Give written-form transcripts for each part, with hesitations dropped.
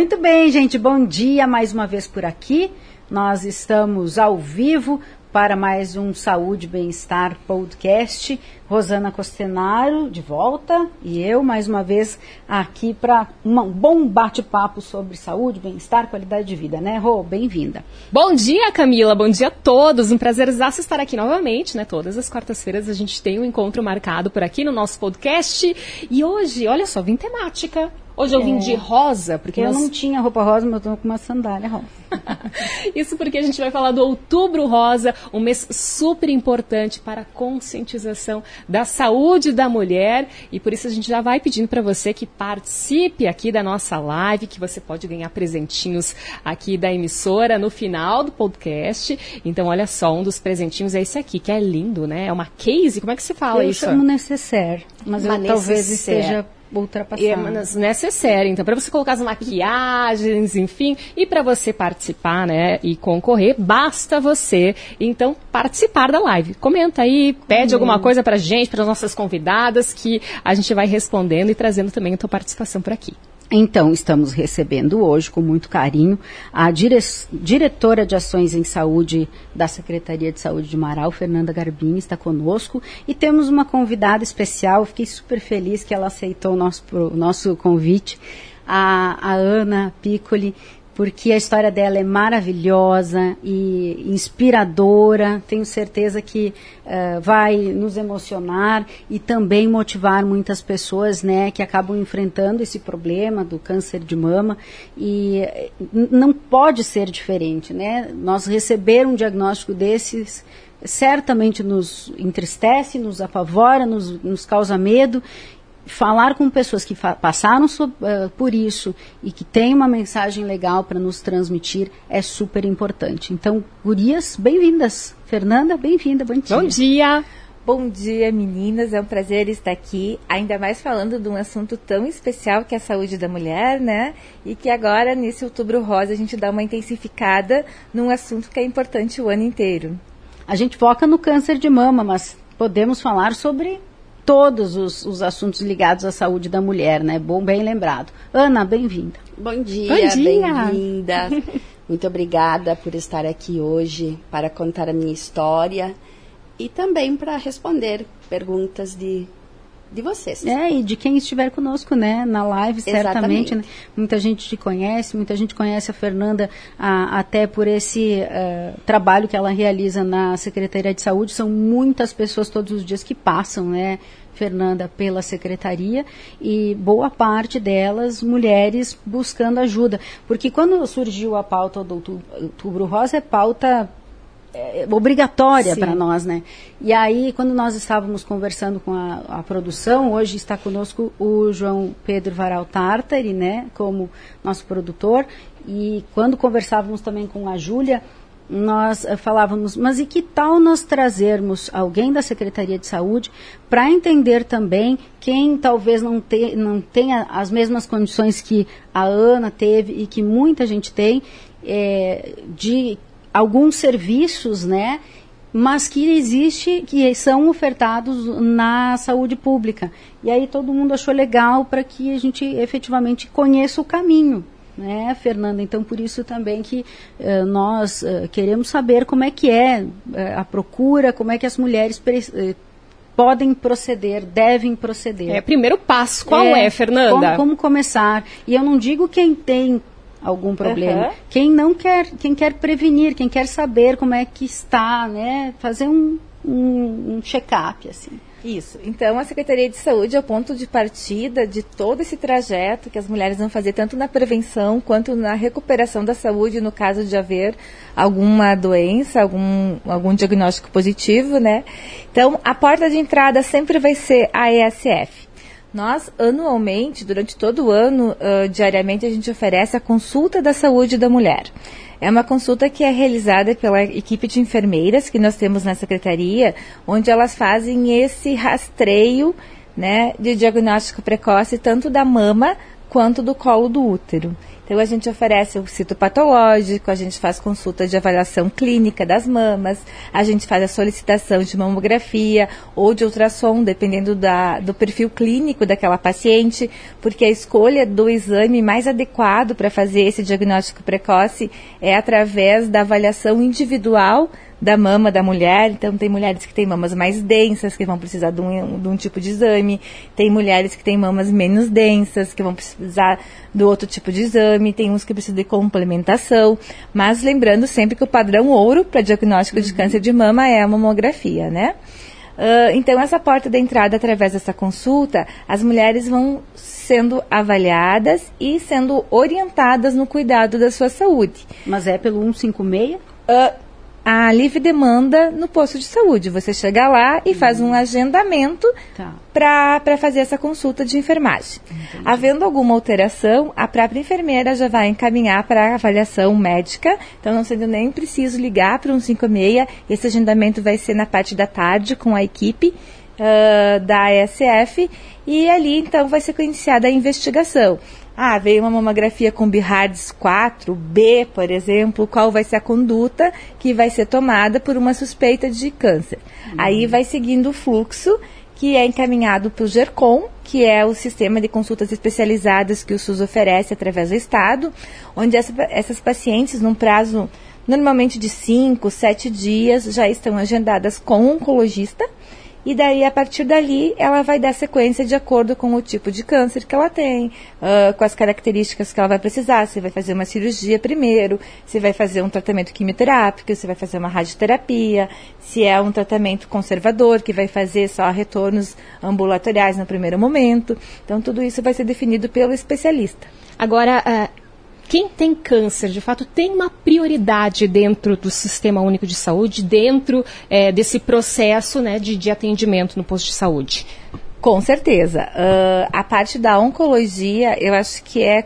Muito bem, gente, bom dia mais uma vez por aqui. Nós estamos ao vivo para mais um Saúde e Bem-Estar podcast. Rosana Costenaro de volta e eu mais uma vez aqui para um bom bate-papo sobre saúde, bem-estar, qualidade de vida, né, Rô? Bem-vinda. Bom dia, Camila, bom dia a todos. Um prazerzaço estar aqui novamente, né? Todas as quartas-feiras a gente tem um encontro marcado por aqui no nosso podcast. E hoje, olha só, vim temática. Hoje eu vim de rosa, porque eu não tinha roupa rosa, mas eu tô com uma sandália rosa. Isso porque a gente vai falar do Outubro Rosa, um mês super importante para a conscientização da saúde da mulher. E por isso a gente já vai pedindo para você que participe aqui da nossa live, que você pode ganhar presentinhos aqui da emissora no final do podcast. Então, olha só, um dos presentinhos é esse aqui, que é lindo, né? É uma case, como é que se fala isso? Eu chamo necessaire, mas talvez esteja ultrapassada. É necessário, então, para você colocar as maquiagens, enfim, e para você participar, né, e concorrer, basta você, então, participar da live. Comenta aí, pede alguma coisa pra gente, para as nossas convidadas, que a gente vai respondendo e trazendo também a tua participação por aqui. Então, estamos recebendo hoje, com muito carinho, a diretora de Ações em Saúde da Secretaria de Saúde de Marau, Fernanda Garbim, está conosco. E temos uma convidada especial, fiquei super feliz que ela aceitou o nosso convite, a Ana Piccoli, porque a história dela é maravilhosa e inspiradora. Tenho certeza que vai nos emocionar e também motivar muitas pessoas, né, que acabam enfrentando esse problema do câncer de mama. E não pode ser diferente, né? Nós receber um diagnóstico desses certamente nos entristece, nos apavora, nos causa medo. Falar com pessoas que passaram por isso e que têm uma mensagem legal para nos transmitir é super importante. Então, gurias, bem-vindas. Fernanda, bem-vinda, bom dia. Bom dia. Bom dia, meninas. É um prazer estar aqui, ainda mais falando de um assunto tão especial que é a saúde da mulher, né? E que agora, nesse Outubro Rosa, a gente dá uma intensificada num assunto que é importante o ano inteiro. A gente foca no câncer de mama, mas podemos falar sobre todos os assuntos ligados à saúde da mulher, né? Bem lembrado. Ana, bem-vinda. Bom dia, bem-vinda. Muito obrigada por estar aqui hoje para contar a minha história e também para responder perguntas de vocês. E de quem estiver conosco, né, na live, certamente. Né? Muita gente te conhece, muita gente conhece a Fernanda até por esse trabalho que ela realiza na Secretaria de Saúde. São muitas pessoas todos os dias que passam, né, Fernanda, pela Secretaria, e boa parte delas, mulheres, buscando ajuda. Porque quando surgiu a pauta do Outubro Rosa, é pauta obrigatória para nós, né? E aí, quando nós estávamos conversando com a produção, hoje está conosco o João Pedro Varal Tartari, né, como nosso produtor, e quando conversávamos também com a Júlia, nós falávamos, mas e que tal nós trazermos alguém da Secretaria de Saúde para entender também quem talvez não tenha as mesmas condições que a Ana teve e que muita gente tem, de alguns serviços, né, mas que são ofertados na saúde pública. E aí todo mundo achou legal para que a gente efetivamente conheça o caminho, né, Fernanda? Então, por isso também que nós queremos saber como é que é a procura, como é que as mulheres podem proceder, devem proceder. Primeiro passo, qual é, Fernanda? Como começar? E eu não digo quem tem algum problema. Quem quer prevenir, quem quer saber como é que está, né? Fazer um check-up, assim. Isso. Então, a Secretaria de Saúde é o ponto de partida de todo esse trajeto que as mulheres vão fazer, tanto na prevenção quanto na recuperação da saúde, no caso de haver alguma doença, algum diagnóstico positivo, né? Então, a porta de entrada sempre vai ser a ESF. Nós, anualmente, durante todo o ano, diariamente, a gente oferece a consulta da saúde da mulher. É uma consulta que é realizada pela equipe de enfermeiras que nós temos na Secretaria, onde elas fazem esse rastreio, né, de diagnóstico precoce, tanto da mama quanto do colo do útero. Então, a gente oferece o citopatológico, a gente faz consulta de avaliação clínica das mamas, a gente faz a solicitação de mamografia ou de ultrassom, dependendo do perfil clínico daquela paciente, porque a escolha do exame mais adequado para fazer esse diagnóstico precoce é através da avaliação individual da mama da mulher. Então, tem mulheres que têm mamas mais densas, que vão precisar de um tipo de exame. Tem mulheres que têm mamas menos densas, que vão precisar do outro tipo de exame. Tem uns que precisam de complementação. Mas lembrando sempre que o padrão ouro para diagnóstico de câncer de mama é a mamografia, né? Então, essa porta de entrada, através dessa consulta, as mulheres vão sendo avaliadas e sendo orientadas no cuidado da sua saúde. Mas é pelo 156? A livre demanda no posto de saúde. Você chega lá e faz um agendamento para fazer essa consulta de enfermagem. Entendi. Havendo alguma alteração, a própria enfermeira já vai encaminhar para a avaliação médica. Então, não sendo nem preciso ligar para o 156. Esse agendamento vai ser na parte da tarde com a equipe da ASF. E ali, então, vai ser iniciada a investigação. Veio uma mamografia com BIHARDS 4B, por exemplo, qual vai ser a conduta que vai ser tomada por uma suspeita de câncer. Aí vai seguindo o fluxo, que é encaminhado para o GERCOM, que é o sistema de consultas especializadas que o SUS oferece através do Estado, onde essas pacientes, num prazo normalmente de 5, 7 dias, já estão agendadas com um oncologista. E daí, a partir dali, ela vai dar sequência de acordo com o tipo de câncer que ela tem, com as características que ela vai precisar. Se vai fazer uma cirurgia primeiro, se vai fazer um tratamento quimioterápico, se vai fazer uma radioterapia, se é um tratamento conservador, que vai fazer só retornos ambulatoriais no primeiro momento. Então, tudo isso vai ser definido pelo especialista. Agora, quem tem câncer, de fato, tem uma prioridade dentro do Sistema Único de Saúde, dentro desse processo, né, de atendimento no posto de saúde? Com certeza. A parte da oncologia, eu acho que é,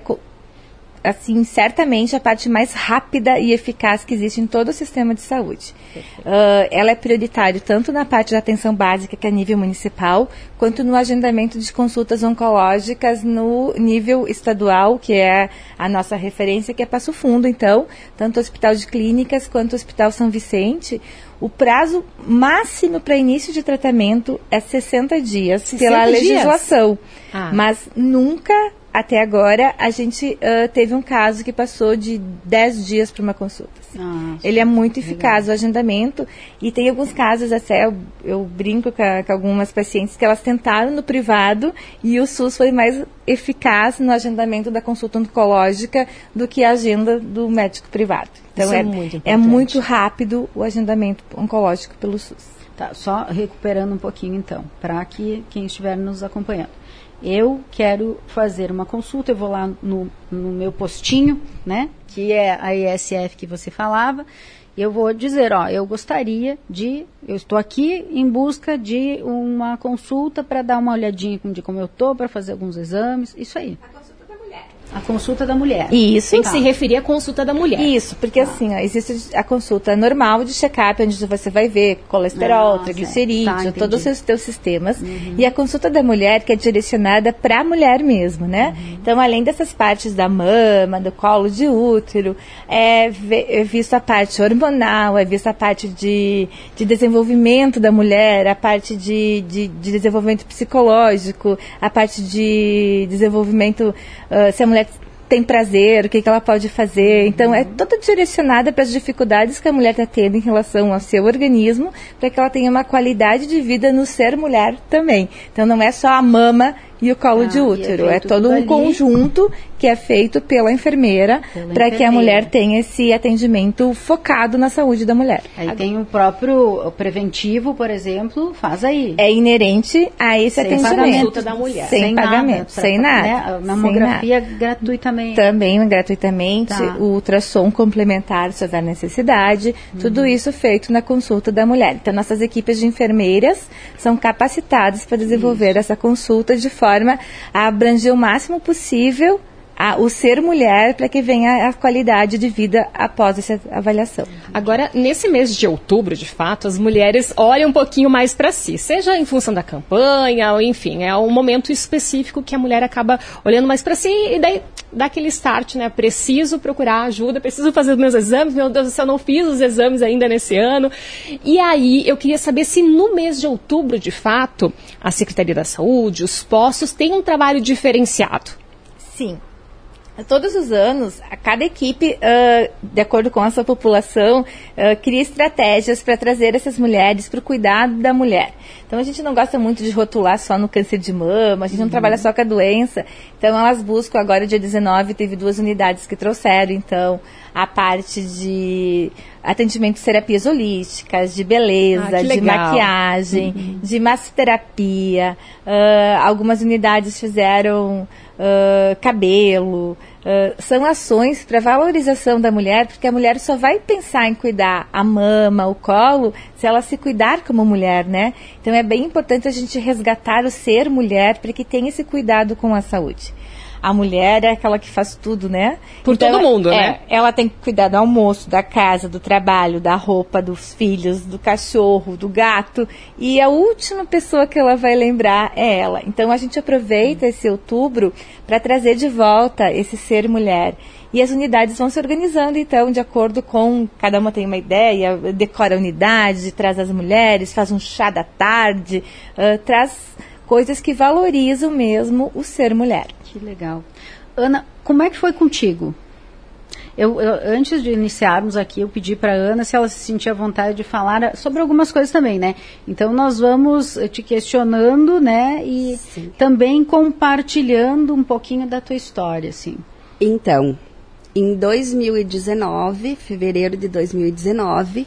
assim, certamente a parte mais rápida e eficaz que existe em todo o sistema de saúde. Ela é prioritária tanto na parte da atenção básica, que é a nível municipal, quanto no agendamento de consultas oncológicas no nível estadual, que é a nossa referência, que é Passo Fundo. Então, tanto o Hospital de Clínicas quanto o Hospital São Vicente, o prazo máximo para início de tratamento é 60 dias pela legislação. Mas nunca, até agora, a gente teve um caso que passou de 10 dias para uma consulta. Ele é muito eficaz, o agendamento, e tem alguns casos, até eu brinco com algumas pacientes, que elas tentaram no privado e o SUS foi mais eficaz no agendamento da consulta oncológica do que a agenda do médico privado. Então, é muito rápido o agendamento oncológico pelo SUS. Tá, só recuperando um pouquinho, então, para que quem estiver nos acompanhando. Eu quero fazer uma consulta, eu vou lá no meu postinho, né, que é a ESF que você falava, e eu vou dizer, eu eu estou aqui em busca de uma consulta para dar uma olhadinha de como eu estou, para fazer alguns exames, isso aí. A consulta da mulher. Isso. Tem que se referir à consulta da mulher. Isso, porque assim, existe a consulta normal de check-up, onde você vai ver colesterol, triglicerídeos, todos os teus sistemas. E a consulta da mulher, que é direcionada para a mulher mesmo, né? Então, além dessas partes da mama, do colo de útero, é visto a parte hormonal, é visto a parte de desenvolvimento da mulher, a parte de desenvolvimento psicológico, a parte de desenvolvimento, se a mulher tem prazer, o que ela pode fazer. Então, é toda direcionada para as dificuldades que a mulher está tendo em relação ao seu organismo, para que ela tenha uma qualidade de vida no ser mulher também. Então, não é só a mama e o colo de útero, é todo um conjunto que é feito pela enfermeira para que a mulher tenha esse atendimento focado na saúde da mulher. Aí tem o próprio preventivo, por exemplo, faz aí. É inerente a esse atendimento. Sem consulta da mulher. Sem pagamento, sem nada. Né? A mamografia gratuitamente. Também gratuitamente, o ultrassom complementar se houver necessidade, tudo isso feito na consulta da mulher. Então, nossas equipes de enfermeiras são capacitadas para desenvolver essa consulta de forma a abranger o máximo possível o ser mulher para que venha a qualidade de vida após essa avaliação. Agora, nesse mês de outubro, de fato, as mulheres olham um pouquinho mais para si, seja em função da campanha, ou enfim, é um momento específico que a mulher acaba olhando mais para si e daí dá aquele start, né? Preciso procurar ajuda, preciso fazer os meus exames, meu Deus do céu, eu não fiz os exames ainda nesse ano. E aí, eu queria saber se no mês de outubro, de fato, a Secretaria da Saúde, os postos, têm um trabalho diferenciado. Sim. Todos os anos, cada equipe, de acordo com a sua população, cria estratégias para trazer essas mulheres para o cuidado da mulher. Então, a gente não gosta muito de rotular só no câncer de mama, a gente não trabalha só com a doença. Então, elas buscam, agora dia 19, teve 2 unidades que trouxeram, então, a parte de atendimento de terapias holísticas, de beleza, de maquiagem, de massoterapia. Algumas unidades fizeram cabelo. São ações para valorização da mulher, porque a mulher só vai pensar em cuidar a mama, o colo, se ela se cuidar como mulher, né? Então é bem importante a gente resgatar o ser mulher para que tenha esse cuidado com a saúde. A mulher é aquela que faz tudo, né? Por então, todo mundo, né? Ela tem que cuidar do almoço, da casa, do trabalho, da roupa, dos filhos, do cachorro, do gato. E a última pessoa que ela vai lembrar é ela. Então, a gente aproveita esse outubro para trazer de volta esse ser mulher. E as unidades vão se organizando, então, de acordo com... Cada uma tem uma ideia, decora a unidade, traz as mulheres, faz um chá da tarde, traz coisas que valorizam mesmo o ser mulher. Que legal. Ana, como é que foi contigo? Antes de iniciarmos aqui, eu pedi para a Ana se ela se sentia à vontade de falar sobre algumas coisas também, né? Então, nós vamos te questionando, né? E Sim. também compartilhando um pouquinho da tua história, assim. Então, em 2019, fevereiro de 2019,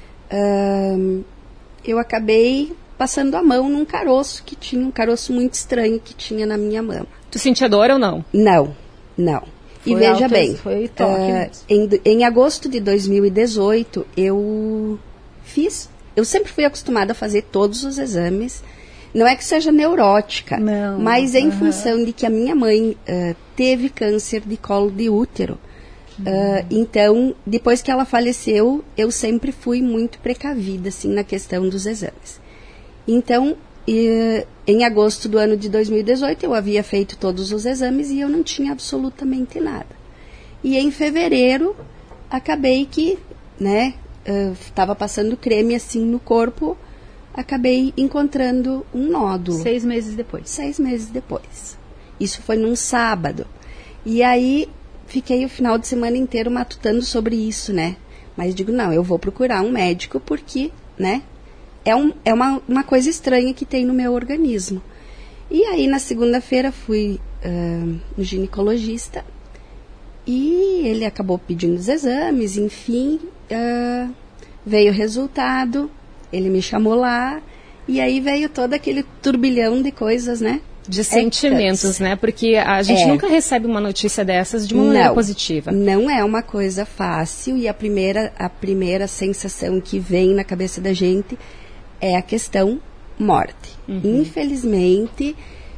eu acabei passando a mão num caroço que tinha, um caroço muito estranho que tinha na minha mama. Tu sentia dor ou não? Não. E veja bem, foi toque em agosto de 2018, eu sempre fui acostumada a fazer todos os exames. Não é que seja neurótica, não, mas em função de que a minha mãe teve câncer de colo de útero. Então, depois que ela faleceu, eu sempre fui muito precavida assim, na questão dos exames. Então, em agosto do ano de 2018, eu havia feito todos os exames e eu não tinha absolutamente nada. E em fevereiro, acabei que, né, estava passando creme assim no corpo, acabei encontrando um nódulo. 6 meses depois. 6 meses depois. Isso foi num sábado. E aí, fiquei o final de semana inteiro matutando sobre isso, né? Mas digo, não, eu vou procurar um médico porque, né? É uma coisa estranha que tem no meu organismo. E aí, na segunda-feira, fui no ginecologista e ele acabou pedindo os exames, enfim, veio o resultado, ele me chamou lá e aí veio todo aquele turbilhão de coisas, né? De sentimentos, né? Porque a gente nunca recebe uma notícia dessas de uma maneira positiva. Não é uma coisa fácil e a primeira sensação que vem na cabeça da gente é a questão morte. Infelizmente,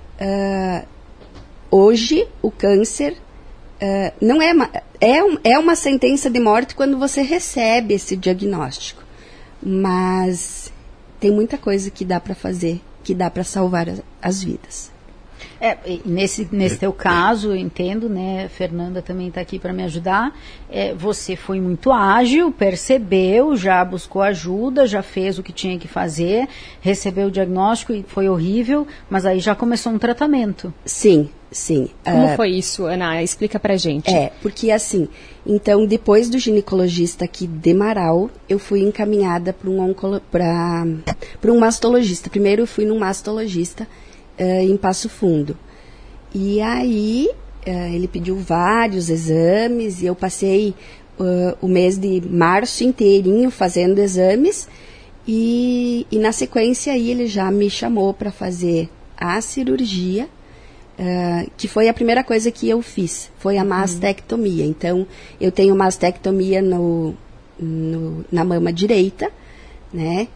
hoje o câncer não é uma sentença de morte quando você recebe esse diagnóstico. Mas tem muita coisa que dá para fazer, que dá para salvar as vidas. Nesse teu caso, eu entendo, né? Fernanda também está aqui para me ajudar. Você foi muito ágil, percebeu, já buscou ajuda, já fez o que tinha que fazer, recebeu o diagnóstico e foi horrível, mas aí já começou um tratamento. Sim. Como foi isso, Ana? Explica pra gente. Porque assim, então depois do ginecologista aqui de Marau, eu fui encaminhada para um mastologista. Primeiro eu fui num mastologista em Passo Fundo. E aí, ele pediu vários exames e eu passei o mês de março inteirinho fazendo exames e na sequência aí ele já me chamou para fazer a cirurgia, que foi a primeira coisa que eu fiz, foi a mastectomia. Então, eu tenho mastectomia na mama direita, né?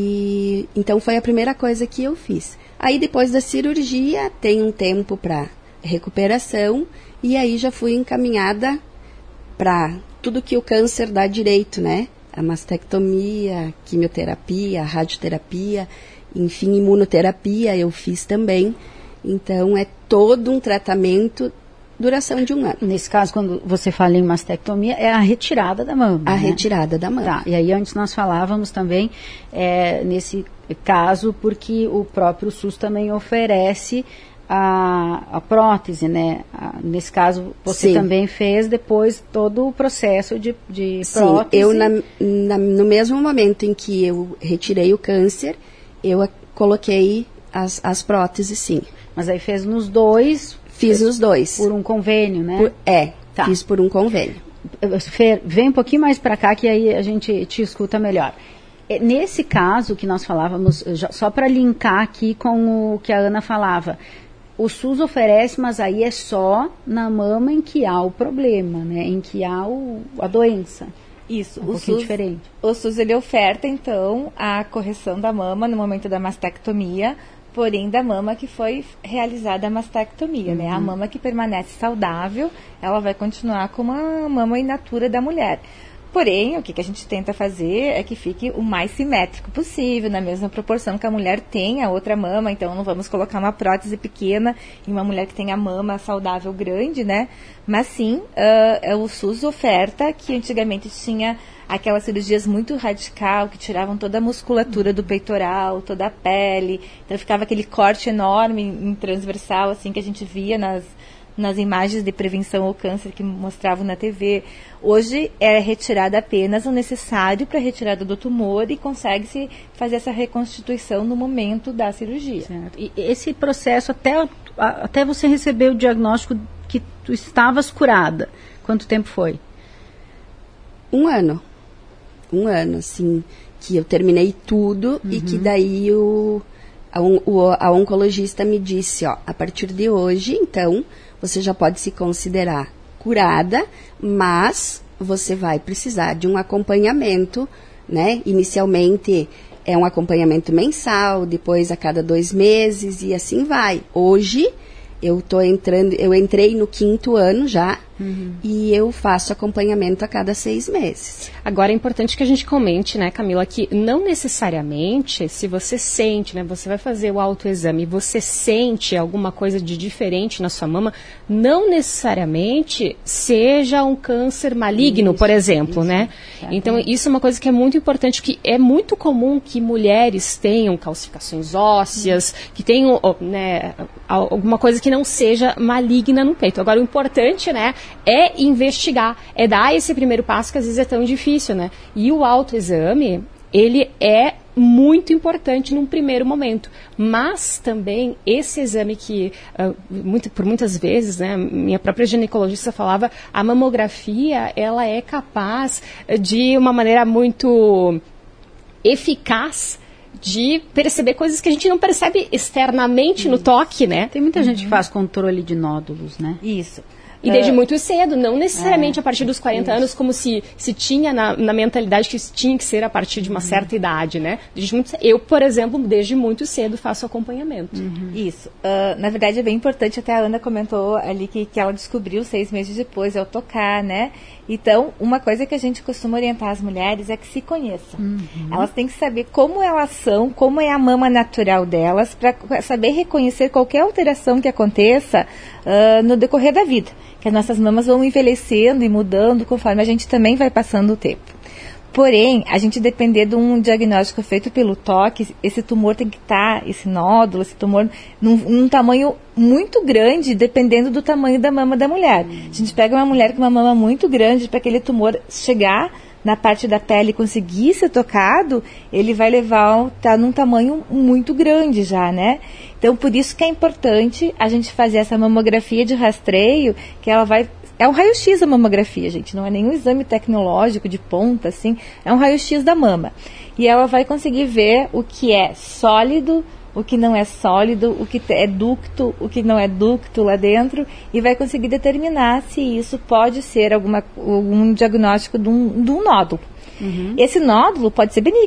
E então foi a primeira coisa que eu fiz. Aí depois da cirurgia tem um tempo para recuperação, e aí já fui encaminhada para tudo que o câncer dá direito, né? A mastectomia, quimioterapia, radioterapia, enfim, imunoterapia eu fiz também. Então, é todo um tratamento, duração de 1 ano. Nesse caso, quando você fala em mastectomia, é a retirada da mama. A retirada da mama. Tá, e aí antes nós falávamos também, nesse caso, porque o próprio SUS também oferece a prótese, né? Nesse caso, você também fez depois todo o processo de prótese. Eu, no mesmo momento em que eu retirei o câncer, eu coloquei as próteses, sim. Mas aí fez nos dois? Fiz nos dois. Por um convênio, né? Fiz por um convênio. Fer, vem um pouquinho mais para cá que aí a gente te escuta melhor. Nesse caso que nós falávamos, só para linkar aqui com o que a Ana falava, o SUS oferece, mas aí é só na mama em que há o problema, né? Em que há a doença. Isso, um pouquinho diferente. O SUS, ele oferta, então, a correção da mama no momento da mastectomia, porém da mama que foi realizada a mastectomia, né? A mama que permanece saudável, ela vai continuar com uma mama in natura da mulher. Porém, o que a gente tenta fazer é que fique o mais simétrico possível, na mesma proporção que a mulher tem a outra mama. Então, não vamos colocar uma prótese pequena em uma mulher que tem a mama saudável grande, né? Mas sim, o SUS oferta, que antigamente tinha aquelas cirurgias muito radical, que tiravam toda a musculatura do peitoral, toda a pele. Então, ficava aquele corte enorme em transversal, assim, que a gente via nas imagens de prevenção ao câncer que mostravam na TV. Hoje é retirado apenas o necessário para a retirada do tumor e consegue-se fazer essa reconstituição no momento da cirurgia. Certo. E esse processo, até você receber o diagnóstico que tu estavas curada, quanto tempo foi? 1 ano. 1 ano, assim, que eu terminei tudo e que daí a oncologista me disse, a partir de hoje, então, você já pode se considerar curada, mas você vai precisar de um acompanhamento, né? Inicialmente é um acompanhamento mensal, depois a cada 2 meses e assim vai. Hoje eu entrei no 5º ano já e eu faço acompanhamento a cada 6 meses. Agora é importante que a gente comente, né, Camila, que não necessariamente, se você sente, né, você vai fazer o autoexame e você sente alguma coisa de diferente na sua mama, não necessariamente seja um câncer maligno, por exemplo, né? Então, isso é uma coisa que é muito importante, que é muito comum que mulheres tenham calcificações ósseas, que tenham, né, alguma coisa que não seja maligna no peito. Agora, o importante, né, é investigar, é dar esse primeiro passo que às vezes é tão difícil, né? E o autoexame, ele é muito importante num primeiro momento, mas também esse exame que por muitas vezes, né, minha própria ginecologista falava, a mamografia, ela é capaz de uma maneira muito eficaz de perceber coisas que a gente não percebe externamente no toque, né? Tem muita gente que faz controle de nódulos, né? Isso. E desde muito cedo, não necessariamente a partir dos 40 anos, como se tinha na mentalidade que tinha que ser a partir de uma certa idade, né? Eu, por exemplo, desde muito cedo faço acompanhamento. Isso. Na verdade, é bem importante, até a Ana comentou ali que ela descobriu 6 meses depois, ao tocar, né? Então, uma coisa que a gente costuma orientar as mulheres é que se conheçam. Elas têm que saber como elas são, como é a mama natural delas, para saber reconhecer qualquer alteração que aconteça no decorrer da vida. Que as nossas mamas vão envelhecendo e mudando conforme a gente também vai passando o tempo. Porém, a gente depender de um diagnóstico feito pelo toque, esse tumor tem que estar, esse nódulo, esse tumor, num tamanho muito grande, dependendo do tamanho da mama da mulher. A gente pega uma mulher com uma mama muito grande, para aquele tumor chegar na parte da pele e conseguir ser tocado, ele vai estar num tamanho muito grande já, né? Então, por isso que é importante a gente fazer essa mamografia de rastreio, que ela vai... É um raio-x a mamografia, gente, não é nenhum exame tecnológico de ponta, assim, é um raio-x da mama. E ela vai conseguir ver o que é sólido, o que não é sólido, o que é ducto, o que não é ducto lá dentro, e vai conseguir determinar se isso pode ser algum diagnóstico de um nódulo. Esse nódulo pode ser benigno.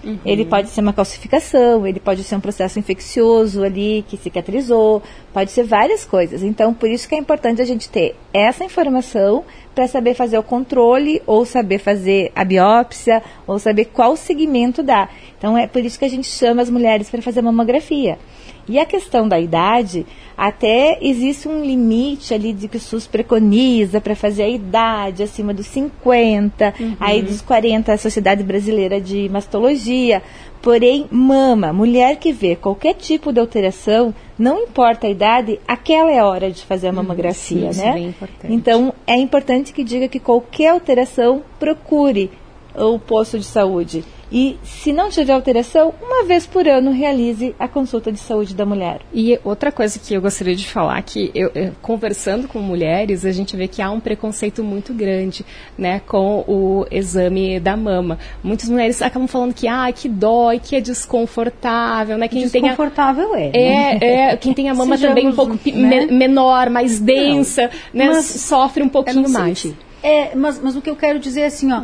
Ele pode ser uma calcificação, ele pode ser um processo infeccioso ali que cicatrizou, pode ser várias coisas. Então, por isso que é importante a gente ter essa informação para saber fazer o controle, ou saber fazer a biópsia, ou saber qual segmento dá. Então, é por isso que a gente chama as mulheres para fazer mamografia. E a questão da idade, até existe um limite ali de que o SUS preconiza para fazer a idade acima dos 50, aí dos 40 a Sociedade Brasileira de Mastologia. Porém, mama, mulher que vê qualquer tipo de alteração, não importa a idade, aquela é a hora de fazer a mamografia, sim, né? Isso é bem importante. Então, é importante que diga que qualquer alteração, procure o posto de saúde. E, se não tiver alteração, uma vez por ano realize a consulta de saúde da mulher. E outra coisa que eu gostaria de falar, que eu conversando com mulheres, a gente vê que há um preconceito muito grande, né, com o exame da mama. Muitas mulheres acabam falando que dói, que é desconfortável, né? Quem desconfortável quem tem a mama também um pouco menor, mais densa, né, mas sofre um pouquinho mais. Mas o que eu quero dizer é assim,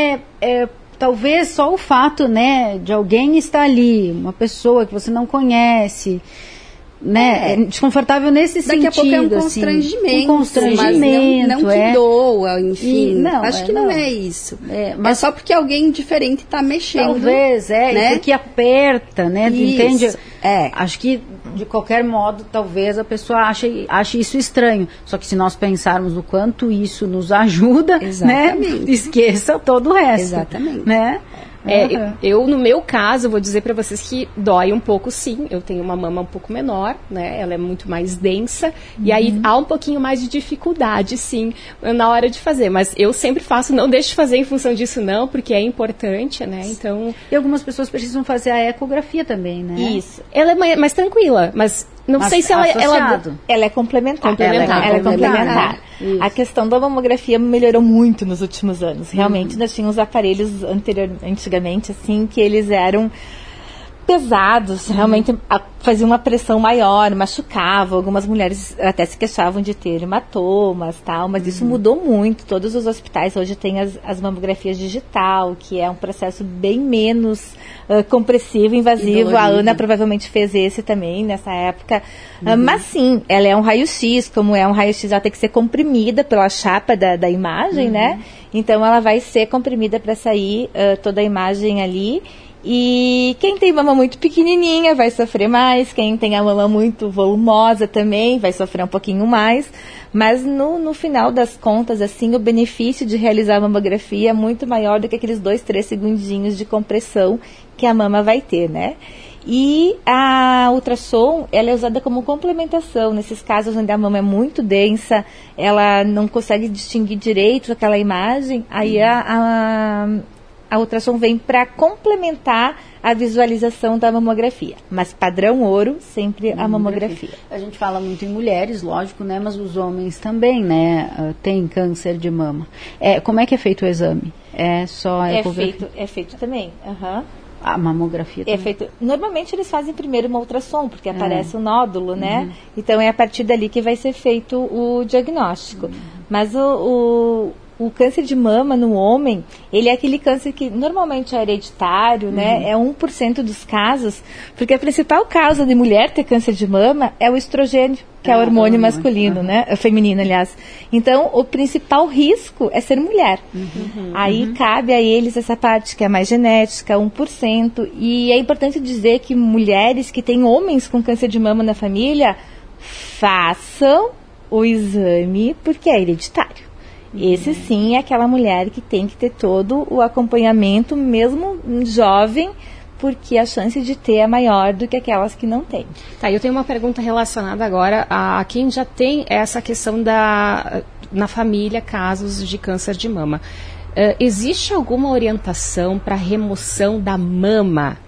talvez só o fato, né, de alguém estar ali, uma pessoa que você não conhece, né, é desconfortável nesse sentido. Daqui a pouco é um constrangimento, mas não que doa, enfim. Acho que não é isso. Mas só porque alguém diferente está mexendo. Talvez, né? Porque aperta, né, entende? É. Acho que, de qualquer modo, talvez a pessoa ache isso estranho. Só que se nós pensarmos o quanto isso nos ajuda, né, esqueça todo o resto. Exatamente. Né? Eu, no meu caso, vou dizer para vocês que dói um pouco, sim. Eu tenho uma mama um pouco menor, né? Ela é muito mais densa. E aí há um pouquinho mais de dificuldade, sim, na hora de fazer. Mas eu sempre faço, não deixo de fazer em função disso, não, porque é importante, né? Então... E algumas pessoas precisam fazer a ecografia também, né? Isso. Ela é mais tranquila, mas... Não sei se ela é complementar. Ela é complementar. A questão da mamografia melhorou muito nos últimos anos. Realmente, nós tínhamos aparelhos antigamente, assim, que eles eram pesados, realmente faziam uma pressão maior, machucavam. Algumas mulheres até se queixavam de ter hematomas, tal, mas isso mudou muito. Todos os hospitais hoje têm as mamografias digital, que é um processo bem menos compressivo, invasivo. A Ana provavelmente fez esse também nessa época. Mas sim, ela é um raio-x, como é um raio-x, ela tem que ser comprimida pela chapa da imagem, né? Então ela vai ser comprimida para sair toda a imagem ali. E quem tem mama muito pequenininha vai sofrer mais, quem tem a mama muito volumosa também vai sofrer um pouquinho mais, mas no final das contas, assim, o benefício de realizar a mamografia é muito maior do que aqueles 2-3 segundinhos de compressão que a mama vai ter, né? E a ultrassom, ela é usada como complementação, nesses casos onde a mama é muito densa, ela não consegue distinguir direito aquela imagem, aí a ultrassom vem para complementar a visualização da mamografia. Mas padrão ouro, sempre a mamografia. A gente fala muito em mulheres, lógico, né? Mas os homens também, né? Têm câncer de mama. Como é que é feito o exame? É só a ecografia? É feito também. A mamografia também? É feito. Normalmente eles fazem primeiro uma ultrassom, porque aparece um nódulo, né? Então é a partir dali que vai ser feito o diagnóstico. Mas o câncer de mama no homem, ele é aquele câncer que normalmente é hereditário, né? É 1% dos casos, porque a principal causa de mulher ter câncer de mama é o estrogênio, que é o hormônio masculino, né? Feminino, aliás. Então, o principal risco é ser mulher. Aí cabe a eles essa parte que é mais genética, 1%. E é importante dizer que mulheres que têm homens com câncer de mama na família, façam o exame, porque é hereditário. Esse sim é aquela mulher que tem que ter todo o acompanhamento, mesmo jovem, porque a chance de ter é maior do que aquelas que não têm. Tá, eu tenho uma pergunta relacionada agora a quem já tem essa questão na família, casos de câncer de mama. Existe alguma orientação para remoção da mama?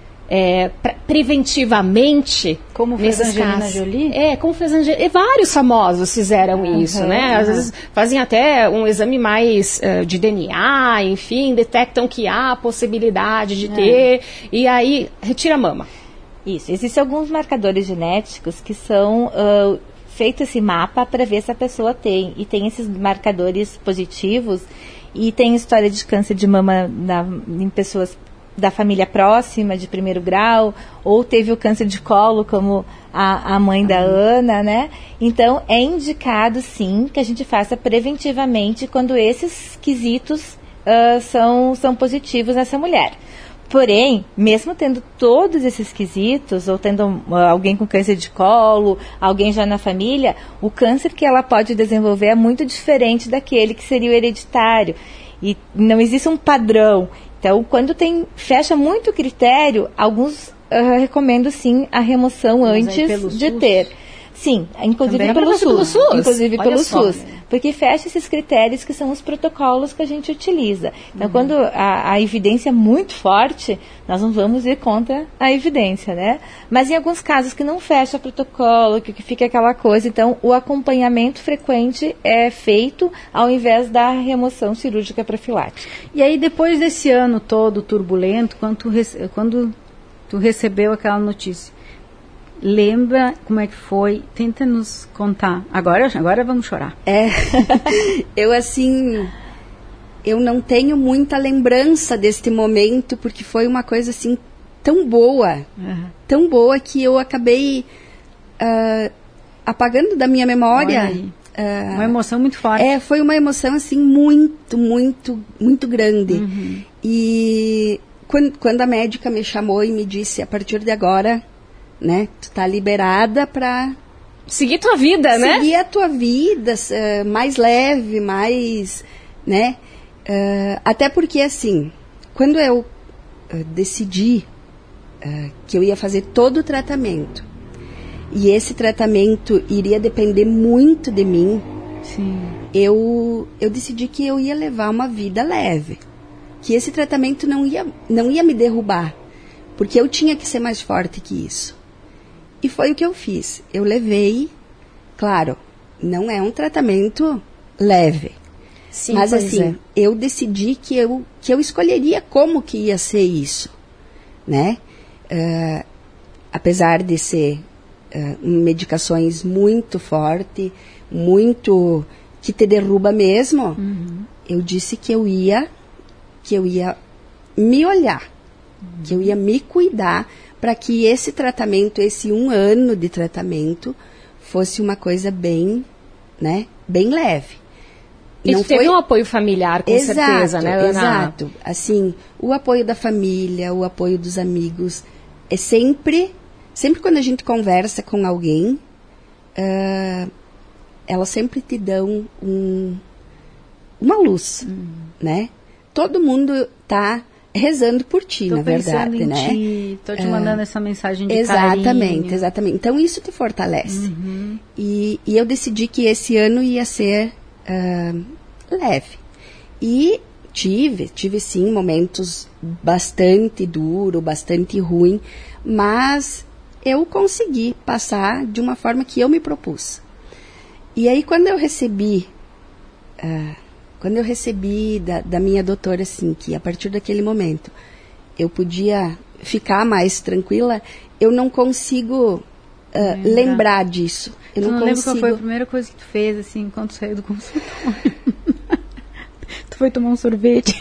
Preventivamente, como fez a Angelina Jolie? Como fez a Angelina. E vários famosos fizeram isso, né? Às vezes fazem até um exame mais de DNA, enfim, detectam que há possibilidade de ter, e aí retira a mama. Isso, existem alguns marcadores genéticos que são feito esse mapa para ver se a pessoa tem, e tem esses marcadores positivos, e tem história de câncer de mama em pessoas da família próxima, de primeiro grau, ou teve o câncer de colo, como a mãe da Ana, né? Então, é indicado, sim, que a gente faça preventivamente quando esses quesitos são positivos nessa mulher. Porém, mesmo tendo todos esses quesitos, ou tendo alguém com câncer de colo, alguém já na família, o câncer que ela pode desenvolver é muito diferente daquele que seria o hereditário. E não existe um padrão. Então, quando fecha muito o critério, alguns recomendo sim a remoção antes de ter. Sim, inclusive pelo SUS. Inclusive pelo SUS. Porque fecha esses critérios que são os protocolos que a gente utiliza. Então, quando a evidência é muito forte, nós não vamos ir contra a evidência, né? Mas em alguns casos que não fecha protocolo, que fica aquela coisa, então o acompanhamento frequente é feito ao invés da remoção cirúrgica profilática. E aí, depois desse ano todo turbulento, quando tu recebeu aquela notícia, lembra como é que foi? Tenta nos contar. Agora vamos chorar. Eu não tenho muita lembrança deste momento, porque foi uma coisa assim tão boa, tão boa que eu acabei apagando da minha memória. Uma emoção muito forte. Foi uma emoção assim muito, muito, muito grande. E quando a médica me chamou e me disse, a partir de agora, né, tu tá liberada para seguir tua vida, né? Seguir a tua vida, mais leve, mais, né? Até porque, assim, quando eu decidi que eu ia fazer todo o tratamento, e esse tratamento iria depender muito de mim, sim, eu decidi que eu ia levar uma vida leve, que esse tratamento não ia me derrubar, porque eu tinha que ser mais forte que isso. E foi o que eu fiz. Eu levei, claro, não é um tratamento leve. Sim, mas assim, eu decidi que eu escolheria como que ia ser isso, né? Apesar de ser medicações muito fortes, muito que te derruba mesmo, eu disse que eu ia me olhar, que eu ia me cuidar, para que esse tratamento, esse 1 ano de tratamento, fosse uma coisa bem, né, bem leve. E não teve um apoio familiar, com certeza, né, Ana? Exato. Assim, o apoio da família, o apoio dos amigos, é sempre quando a gente conversa com alguém, elas sempre te dão uma luz, né? Todo mundo tá rezando por ti, na verdade, né? Tô te mandando essa mensagem de carinho. Exatamente. Então, isso te fortalece. E eu decidi que esse ano ia ser leve. E tive sim, momentos bastante duros, bastante ruins, mas eu consegui passar de uma forma que eu me propus. E aí, quando eu recebi da minha doutora, assim, que a partir daquele momento eu podia ficar mais tranquila, eu não consigo lembrar disso. Eu não lembro qual foi a primeira coisa que tu fez, assim, quando tu saiu do consultório. Tu foi tomar um sorvete.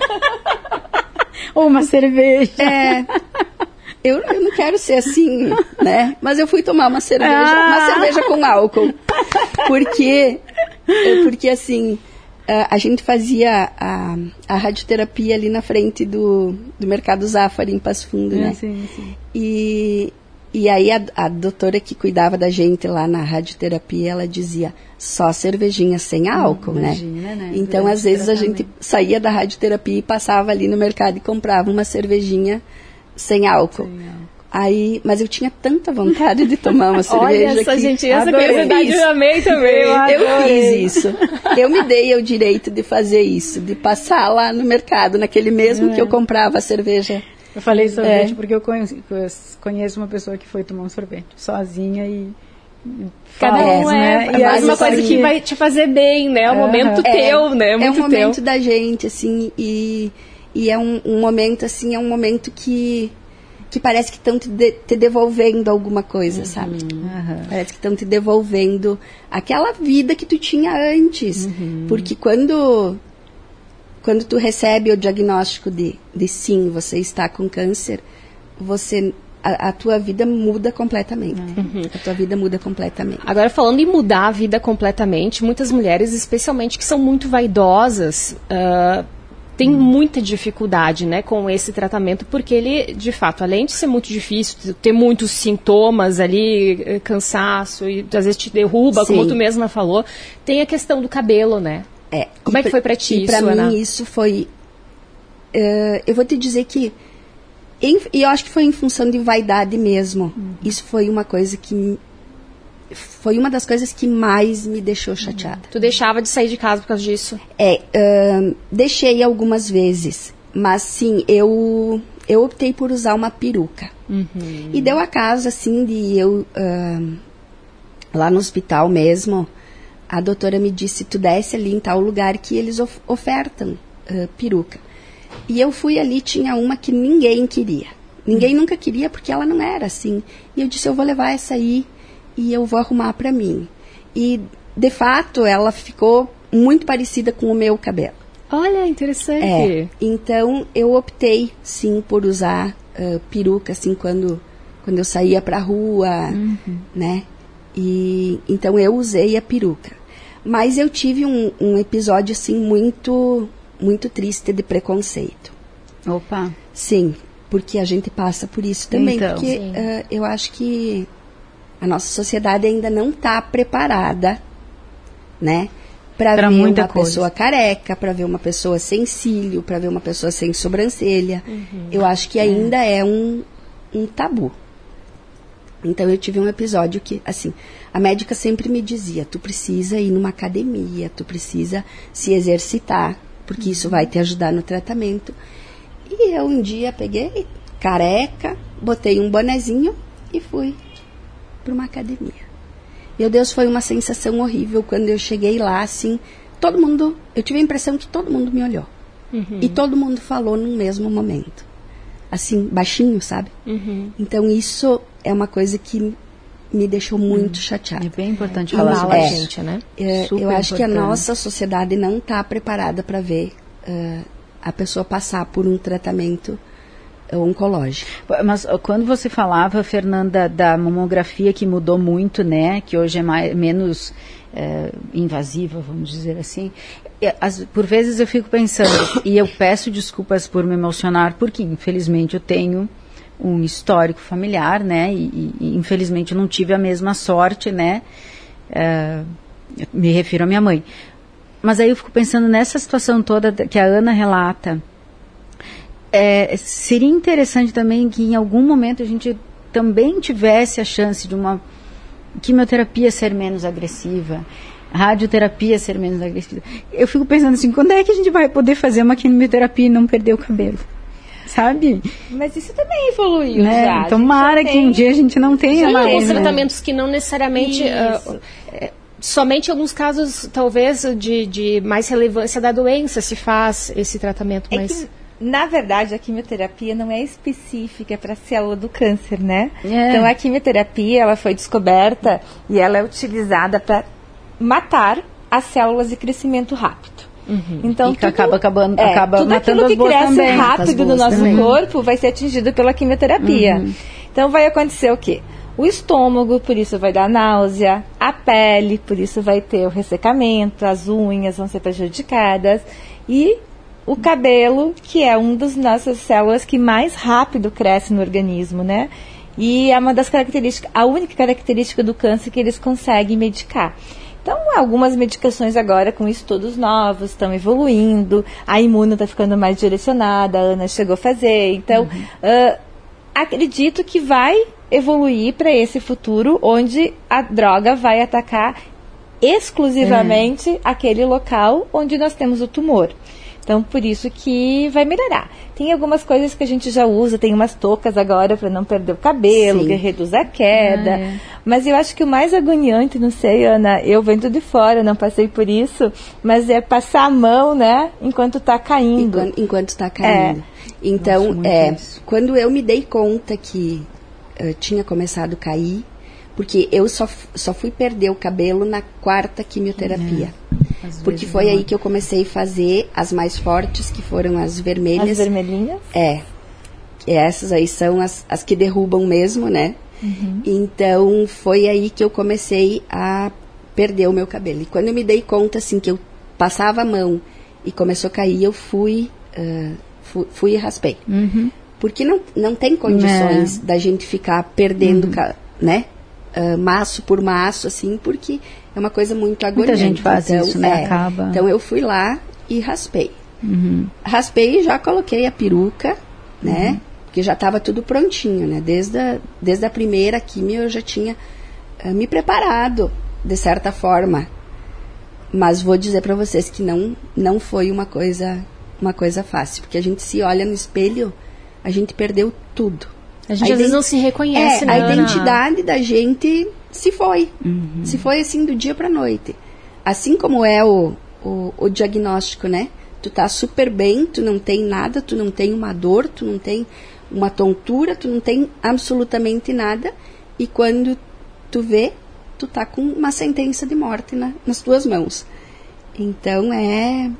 Ou uma cerveja. Eu não quero ser assim, né? Mas eu fui tomar uma cerveja com álcool. Porque assim, a gente fazia a radioterapia ali na frente do Mercado Zafari, em Passo Fundo, né? Sim. E aí a doutora que cuidava da gente lá na radioterapia, ela dizia, só cervejinha sem álcool, imagina, né? Então, às vezes, a gente saía da radioterapia e passava ali no mercado e comprava uma cervejinha sem álcool. Aí, mas eu tinha tanta vontade de tomar uma cerveja. Olha, essa curiosidade eu amei também. Eu fiz isso. Eu me dei o direito de fazer isso, de passar lá no mercado, naquele mesmo que eu comprava a cerveja. Eu falei sorvete porque eu conheço uma pessoa que foi tomar um sorvete sozinha e cada um né? E uma coisa que vai te fazer bem, né? É um momento teu, né? É um momento da gente, assim, e é um momento, assim, é um momento que parece que estão te devolvendo alguma coisa, sabe? Parece que estão te devolvendo aquela vida que tu tinha antes. Porque quando quando tu recebe o diagnóstico de sim, você está com câncer, a tua vida muda completamente. A tua vida muda completamente. Agora, falando em mudar a vida completamente, muitas mulheres, especialmente que são muito vaidosas, têm muita dificuldade, né, com esse tratamento, porque ele, de fato, além de ser muito difícil, ter muitos sintomas ali, cansaço, e às vezes te derruba, como tu mesma falou, tem a questão do cabelo, né? Como é que foi pra ti isso, Ana? Pra mim, Ana? isso foi... eu vou te dizer que... E eu acho que foi em função de vaidade mesmo. Isso foi uma coisa que... Foi uma das coisas que mais me deixou chateada. Tu deixava de sair de casa por causa disso? Deixei algumas vezes. Mas, sim, eu optei por usar uma peruca. E deu a caso, assim, de eu... lá no hospital mesmo, a doutora me disse, tu desce ali em tal lugar que eles ofertam peruca. E eu fui ali, tinha uma que ninguém queria. Ninguém nunca queria porque ela não era assim. E eu disse, eu vou levar essa aí e eu vou arrumar pra mim. E, de fato, ela ficou muito parecida com o meu cabelo. Olha, interessante. Então, eu optei, sim, por usar peruca, assim, quando eu saía pra rua, né? E, então, eu usei a peruca. Mas eu tive um episódio, assim, muito triste de preconceito. Opa! Sim, porque a gente passa por isso também. Então, porque eu acho que a nossa sociedade ainda não está preparada, né? Para ver uma pessoa careca, para ver uma pessoa sem cílio, para ver uma pessoa sem sobrancelha. Eu acho que ainda é um tabu. Então, eu tive um episódio que, assim, a médica sempre me dizia, tu precisa ir numa academia, tu precisa se exercitar, porque isso vai te ajudar no tratamento. E eu um dia peguei, careca, botei um bonezinho e fui para uma academia. Meu Deus, foi uma sensação horrível quando eu cheguei lá, assim, eu tive a impressão que todo mundo me olhou. E todo mundo falou no mesmo momento. Assim, baixinho, sabe? Então, isso é uma coisa que me deixou muito chateada. É bem importante falar sobre a gente, né? Eu acho que a nossa sociedade não está preparada para ver a pessoa passar por um tratamento oncológico. Mas quando você falava, Fernanda, da mamografia que mudou muito, né? Que hoje é menos invasiva, vamos dizer assim. Por vezes eu fico pensando, e eu peço desculpas por me emocionar, porque infelizmente eu tenho um histórico familiar, né? E infelizmente eu não tive a mesma sorte, né? Me refiro à minha mãe. Mas aí eu fico pensando nessa situação toda que a Ana relata. Seria interessante também que em algum momento a gente também tivesse a chance de uma quimioterapia ser menos agressiva, radioterapia ser menos agressiva. Eu fico pensando assim, quando é que a gente vai poder fazer uma quimioterapia e não perder o cabelo? Sabe? Mas isso também evoluiu, né? já. Tomara que um dia a gente não tenha mais. Alguns tratamentos que não necessariamente... somente em alguns casos, talvez, de mais relevância da doença se faz esse tratamento. Mas... na verdade, a quimioterapia não é específica para a célula do câncer, né? Então, a quimioterapia, ela foi descoberta e ela é utilizada para matar as células de crescimento rápido. Então, que acaba tudo matando aquilo que as boas cresce também, rápido no nosso corpo vai ser atingido pela quimioterapia. Então, vai acontecer o quê? O estômago, por isso vai dar náusea, a pele, por isso vai ter o ressecamento, as unhas vão ser prejudicadas e o cabelo, que é uma das nossas células que mais rápido cresce no organismo, né? E é uma das características, a única característica do câncer que eles conseguem medicar. Então, algumas medicações agora com estudos novos estão evoluindo, a imuno está ficando mais direcionada, a Ana chegou a fazer. Então, acredito que vai evoluir para esse futuro onde a droga vai atacar exclusivamente aquele local onde nós temos o tumor. Então, por isso que vai melhorar. Tem algumas coisas que a gente já usa, tem umas toucas agora para não perder o cabelo, que reduz a queda. Mas eu acho que o mais agoniante, não sei, Ana, eu venho de fora, não passei por isso, mas é passar a mão, né, enquanto está caindo. Enquanto está caindo. Então, quando eu me dei conta que tinha começado a cair, porque eu só fui perder o cabelo na 4ª quimioterapia. porque foi aí que eu comecei a fazer as mais fortes, que foram as vermelhas. As vermelhinhas? E essas aí são as que derrubam mesmo, né? Então, foi aí que eu comecei a perder o meu cabelo. E quando eu me dei conta, assim, que eu passava a mão e começou a cair, eu fui e raspei. Porque não tem condições da gente ficar perdendo, né? Maço por maço, assim, porque é uma coisa muito agoniante. Muita gente faz isso, né? Acaba. Então, eu fui lá e raspei. Raspei e já coloquei a peruca, né? Porque já estava tudo prontinho, né? Desde a primeira quimio eu já tinha me preparado, de certa forma. Mas vou dizer para vocês que não foi uma coisa fácil. Porque a gente se olha no espelho, a gente perdeu tudo. A gente às vezes não se reconhece, né, a identidade da gente se foi. Se foi assim do dia para noite. Assim como é o diagnóstico, né? Tu tá super bem, tu não tem nada, tu não tem uma dor, tu não tem uma tontura, tu não tem absolutamente nada. E quando tu vê, tu tá com uma sentença de morte nas tuas mãos. Então é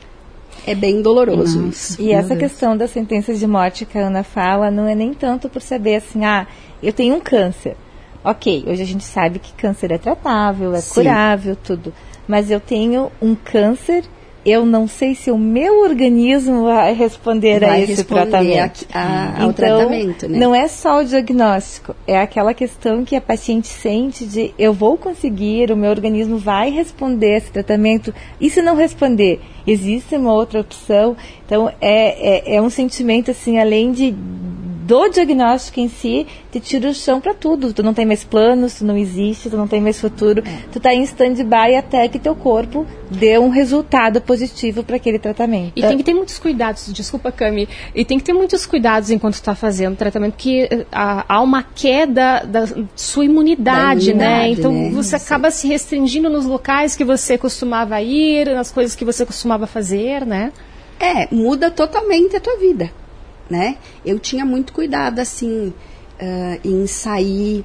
bem doloroso isso. E essa questão das sentenças de morte que a Ana fala, não é nem tanto por saber assim, eu tenho um câncer. Ok, hoje a gente sabe que câncer é tratável, é curável, tudo. Mas eu tenho um câncer, eu não sei se o meu organismo vai responder a esse tratamento. Ao tratamento, né? Não é só o diagnóstico, é aquela questão que a paciente sente de eu vou conseguir, o meu organismo vai responder a esse tratamento. E se não responder, existe uma outra opção? Então, é um sentimento, assim, além do diagnóstico em si, te tira o chão para tudo. Tu não tem mais planos, tu não existe, tu não tem mais futuro. Tu tá em stand-by até que teu corpo dê um resultado positivo para aquele tratamento. E tem que ter muitos cuidados, desculpa, Cami, e tem que ter muitos cuidados enquanto tu tá fazendo o tratamento, porque há uma queda da sua imunidade, né? Então você acaba se restringindo nos locais que você costumava ir, nas coisas que você costumava fazer, né? Muda totalmente a tua vida. Né? Eu tinha muito cuidado, assim, em sair,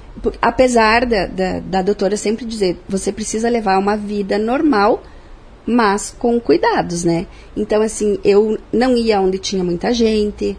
apesar da doutora sempre dizer, você precisa levar uma vida normal, mas com cuidados, né? Então, assim, eu não ia onde tinha muita gente,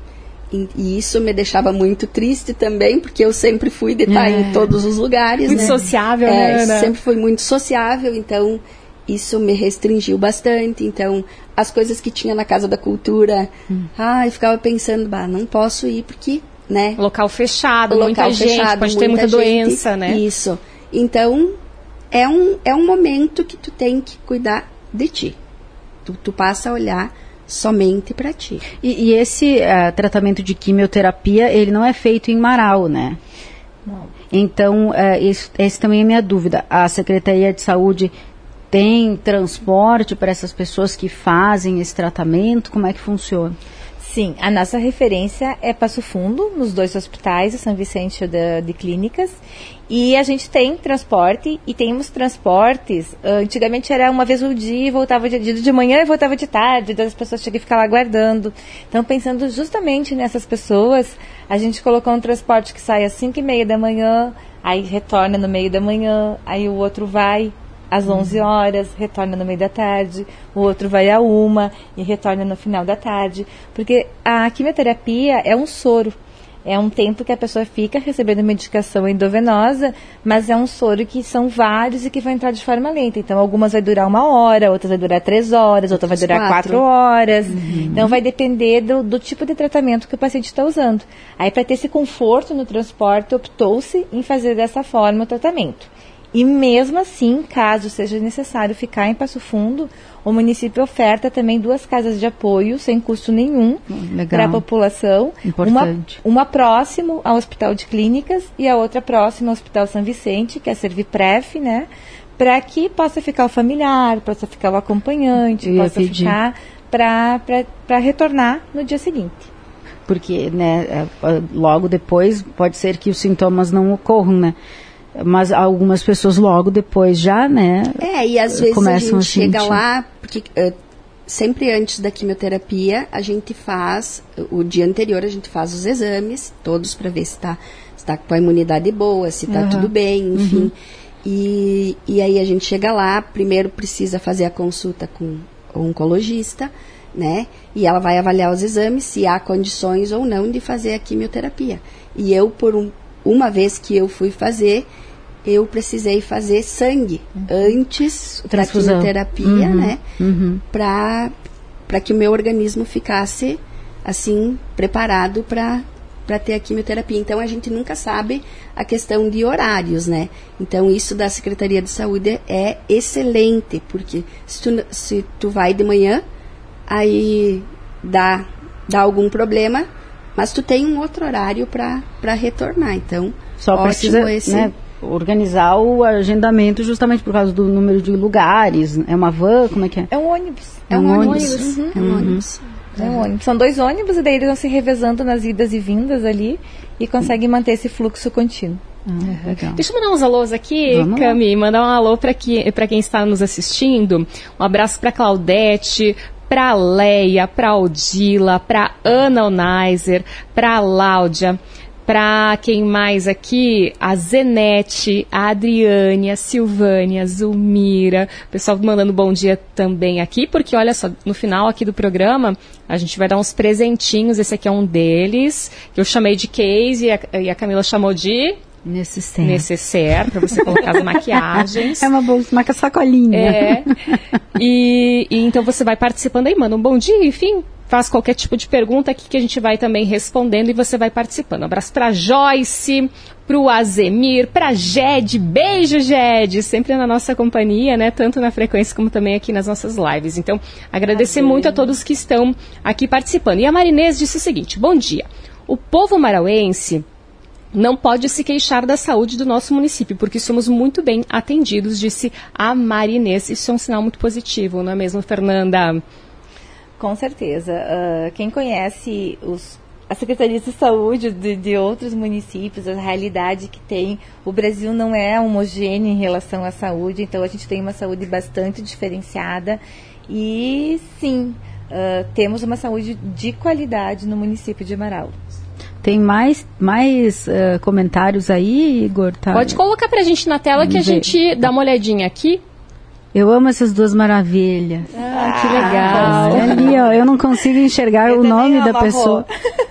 e isso me deixava muito triste também, porque eu sempre fui de estar em todos os lugares, muito sociável, né, Ana? Sempre fui muito sociável, então isso me restringiu bastante. Então, as coisas que tinha na Casa da Cultura, eu ficava pensando, não posso ir porque, né? Local fechado, muita gente, pode ter muita doença, né? Isso. Então, é um momento que tu tem que cuidar de ti. Tu passa a olhar somente para ti. E esse tratamento de quimioterapia, ele não é feito em Marau, né? Não. Então, esse também é a minha dúvida. A Secretaria de Saúde tem transporte para essas pessoas que fazem esse tratamento? Como é que funciona? Sim, a nossa referência é Passo Fundo, nos 2 hospitais, o São Vicente e de Clínicas. E a gente tem transporte, e temos transportes. Antigamente era uma vez ao dia, voltava de manhã e voltava de tarde, as pessoas tinham que ficar lá aguardando. Então, pensando justamente nessas pessoas, a gente colocou um transporte que sai às 5h30 da manhã, aí retorna no meio da manhã, aí o outro vai às 11 horas, retorna no meio da tarde, o outro vai à 1 e retorna no final da tarde, porque a quimioterapia é um soro, é um tempo que a pessoa fica recebendo medicação endovenosa, mas é um soro que são vários e que vai entrar de forma lenta, então algumas vai durar 1 hora, outras vai durar 3 horas, outras vai durar 4 horas, então vai depender do tipo de tratamento que o paciente está usando. Aí, para ter esse conforto no transporte, optou-se em fazer dessa forma o tratamento. E mesmo assim, caso seja necessário ficar em Passo Fundo, o município oferta também 2 casas de apoio, sem custo nenhum, para a população. Importante. Uma próximo ao Hospital de Clínicas e a outra próxima ao Hospital São Vicente, que é a Servipref, né? Para que possa ficar o familiar, possa ficar o acompanhante, possa ficar para retornar no dia seguinte. Porque, né, logo depois, pode ser que os sintomas não ocorram, né? Mas algumas pessoas logo depois já, né? E às vezes a gente chega lá, porque sempre antes da quimioterapia, a gente faz, o dia anterior a gente faz os exames, todos para ver se tá com a imunidade boa, se tá tudo bem, enfim. E aí a gente chega lá, primeiro precisa fazer a consulta com o oncologista, né? E ela vai avaliar os exames, se há condições ou não de fazer a quimioterapia. E eu, uma vez que eu fui fazer, eu precisei fazer sangue antes da quimioterapia, né? Para que o meu organismo ficasse, assim, preparado para ter a quimioterapia. Então, a gente nunca sabe a questão de horários, né? Então, isso da Secretaria de Saúde é excelente, porque se tu vai de manhã, aí dá algum problema, mas tu tem um outro horário para retornar. Então, só precisa, né, organizar o agendamento justamente por causa do número de lugares. É uma van? Como é que é? É um ônibus. É um ônibus. É um ônibus. É um ônibus. São 2 ônibus e daí eles vão se revezando nas idas e vindas ali e conseguem manter esse fluxo contínuo. Legal. Deixa eu mandar uns alôs aqui, Cami, mandar um alô para quem está nos assistindo. Um abraço para Claudete, para Leia, para Odila, para Ana Onaiser, para Láudia, para quem mais aqui? A Zenete, a Adriane, a Silvânia, a Zulmira, o pessoal mandando bom dia também aqui, porque olha só, no final aqui do programa, a gente vai dar uns presentinhos, esse aqui é um deles, que eu chamei de case e a Camila chamou de... Necessaire, para você colocar as maquiagens. É uma bolsa, uma sacolinha. E então você vai participando aí, manda um bom dia, enfim, faz qualquer tipo de pergunta aqui que a gente vai também respondendo e você vai participando. Um abraço para Joyce, para o Azemir, para Jed, beijo Jed, sempre na nossa companhia, né, tanto na frequência como também aqui nas nossas lives. Então, agradecer muito a todos que estão aqui participando. E a Marinês disse o seguinte: bom dia, o povo marauense não pode se queixar da saúde do nosso município, porque somos muito bem atendidos, disse a Marinês. Isso é um sinal muito positivo, não é mesmo, Fernanda? Com certeza. Quem conhece a Secretaria de Saúde de outros municípios, a realidade que tem, o Brasil não é homogêneo em relação à saúde, então a gente tem uma saúde bastante diferenciada e, sim, temos uma saúde de qualidade no município de Amaral. Tem mais comentários aí, Igor? Tá? Pode colocar pra gente na tela que a gente dá uma olhadinha aqui. Eu amo essas duas maravilhas. Que legal. Ali, ó, eu não consigo enxergar o nome da pessoa.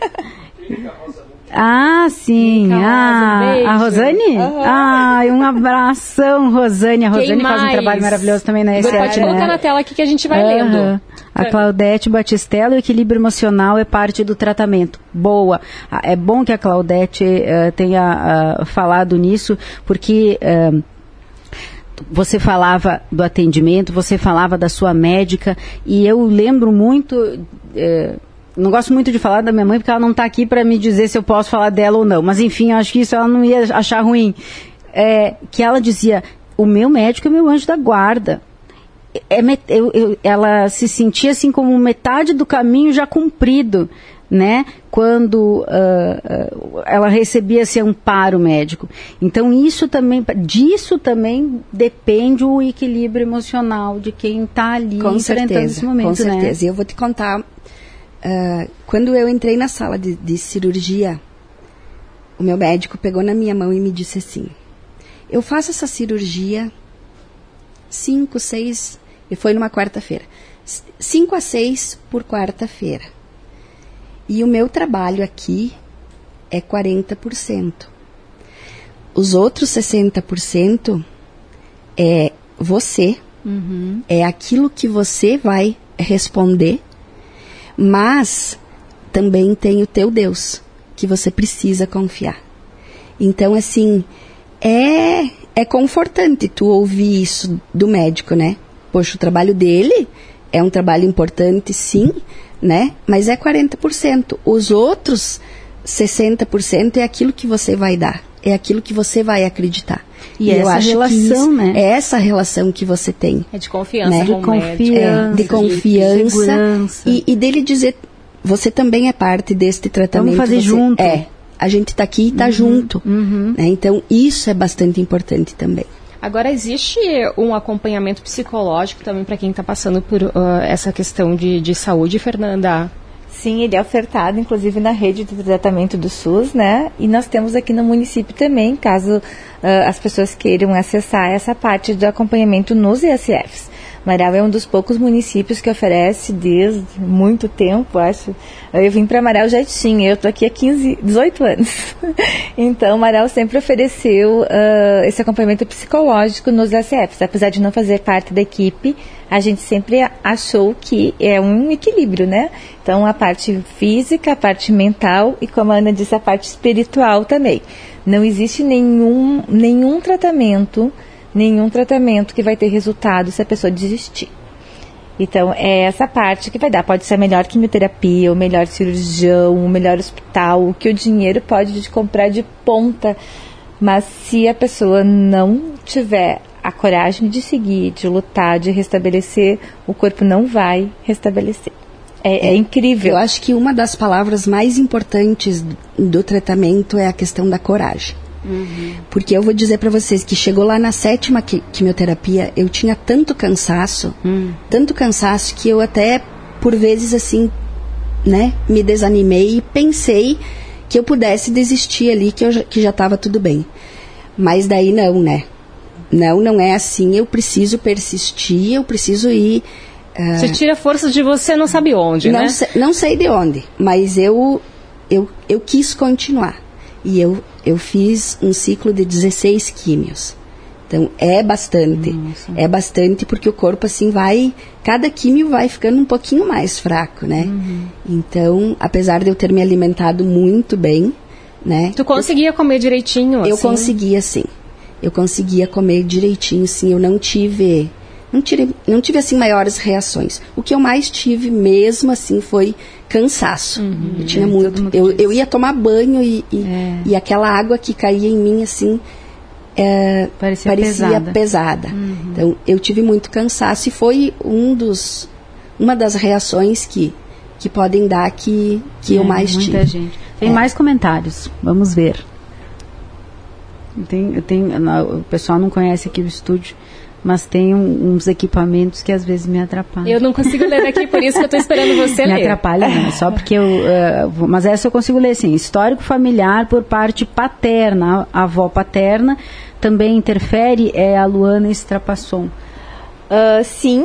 Sim. A Rosane? Um abração, Rosane. A Rosane faz um trabalho maravilhoso também na SET, pode colocar na tela aqui que a gente vai lendo. A Claudete Batistella, o equilíbrio emocional é parte do tratamento. Boa. É bom que a Claudete tenha falado nisso, porque você falava do atendimento, você falava da sua médica, e eu lembro muito... não gosto muito de falar da minha mãe, porque ela não está aqui para me dizer se eu posso falar dela ou não. Mas, enfim, eu acho que isso ela não ia achar ruim. Que ela dizia, o meu médico é meu anjo da guarda. Ela se sentia assim como metade do caminho já cumprido, né? Quando ela recebia esse amparo médico. Então, disso também depende o equilíbrio emocional de quem está ali enfrentando esse momento, com certeza. Né? E eu vou te contar... quando eu entrei na sala de cirurgia, o meu médico pegou na minha mão e me disse assim: eu faço essa cirurgia 5, 6, e foi numa quarta-feira, 5 a 6 por quarta-feira. E o meu trabalho aqui é 40%. Os outros 60% é você, é aquilo que você vai responder. Mas também tem o teu Deus, que você precisa confiar. Então, assim, é confortante tu ouvir isso do médico, né? Poxa, o trabalho dele é um trabalho importante, sim, né? Mas é 40%. Os outros 60% é aquilo que você vai dar, é aquilo que você vai acreditar. E eu acho relação, que né? É essa relação que você tem. É de confiança, né? De confiança. E dele dizer, você também é parte deste tratamento. Vamos fazer junto. A gente está aqui e está junto. Né? Então, isso é bastante importante também. Agora, existe um acompanhamento psicológico também para quem está passando por essa questão de saúde, Fernanda? Sim, ele é ofertado, inclusive, na rede de tratamento do SUS, né? E nós temos aqui no município também, caso as pessoas queiram acessar essa parte do acompanhamento nos ISFs. Marau é um dos poucos municípios que oferece desde muito tempo, acho. Eu vim para Marau já tinha, eu estou aqui há 18 anos. Então, Marau sempre ofereceu esse acompanhamento psicológico nos ISFs. Apesar de não fazer parte da equipe, a gente sempre achou que é um equilíbrio, né? Então, a parte física, a parte mental e, como a Ana disse, a parte espiritual também. Não existe nenhum tratamento que vai ter resultado se a pessoa desistir. Então, é essa parte que vai dar. Pode ser a melhor quimioterapia, o melhor cirurgião, o melhor hospital, o que o dinheiro pode comprar de ponta. Mas se a pessoa não tiver a coragem de seguir, de lutar, de restabelecer, o corpo não vai restabelecer. É incrível. Eu acho que uma das palavras mais importantes do tratamento é a questão da coragem. Uhum. Porque eu vou dizer para vocês que chegou lá na 7ª quimioterapia, eu tinha tanto cansaço que eu até, por vezes assim, né, me desanimei e pensei que eu pudesse desistir ali, que já estava tudo bem. Mas daí não, né? Não é assim, eu preciso persistir, eu preciso ir... Você tira forças de você não sabe onde, né? Não sei de onde, mas eu quis continuar. E eu fiz um ciclo de 16 químios. Então, é bastante. Nossa. É bastante porque o corpo, assim, cada químio vai ficando um pouquinho mais fraco, né? Uhum. Então, apesar de eu ter me alimentado muito bem, né? Tu conseguia comer direitinho, Eu conseguia, sim. Eu conseguia comer direitinho, sim. Eu não tive, assim, maiores reações. O que eu mais tive mesmo, assim, foi cansaço. Uhum, eu tinha muito. Eu ia tomar banho e aquela água que caía em mim, assim, parecia pesada. Uhum. Então, eu tive muito cansaço e foi uma das reações que podem dar que eu mais tive. Muita gente. Tem mais comentários. Vamos ver. O pessoal não conhece aqui o estúdio, mas tem uns equipamentos que às vezes me atrapalham. Eu não consigo ler aqui, por isso que eu estou esperando você ler. Me atrapalha, não, só porque mas essa eu consigo ler, assim, histórico familiar por parte paterna, a avó paterna também interfere, a Luana Strapasson. Sim,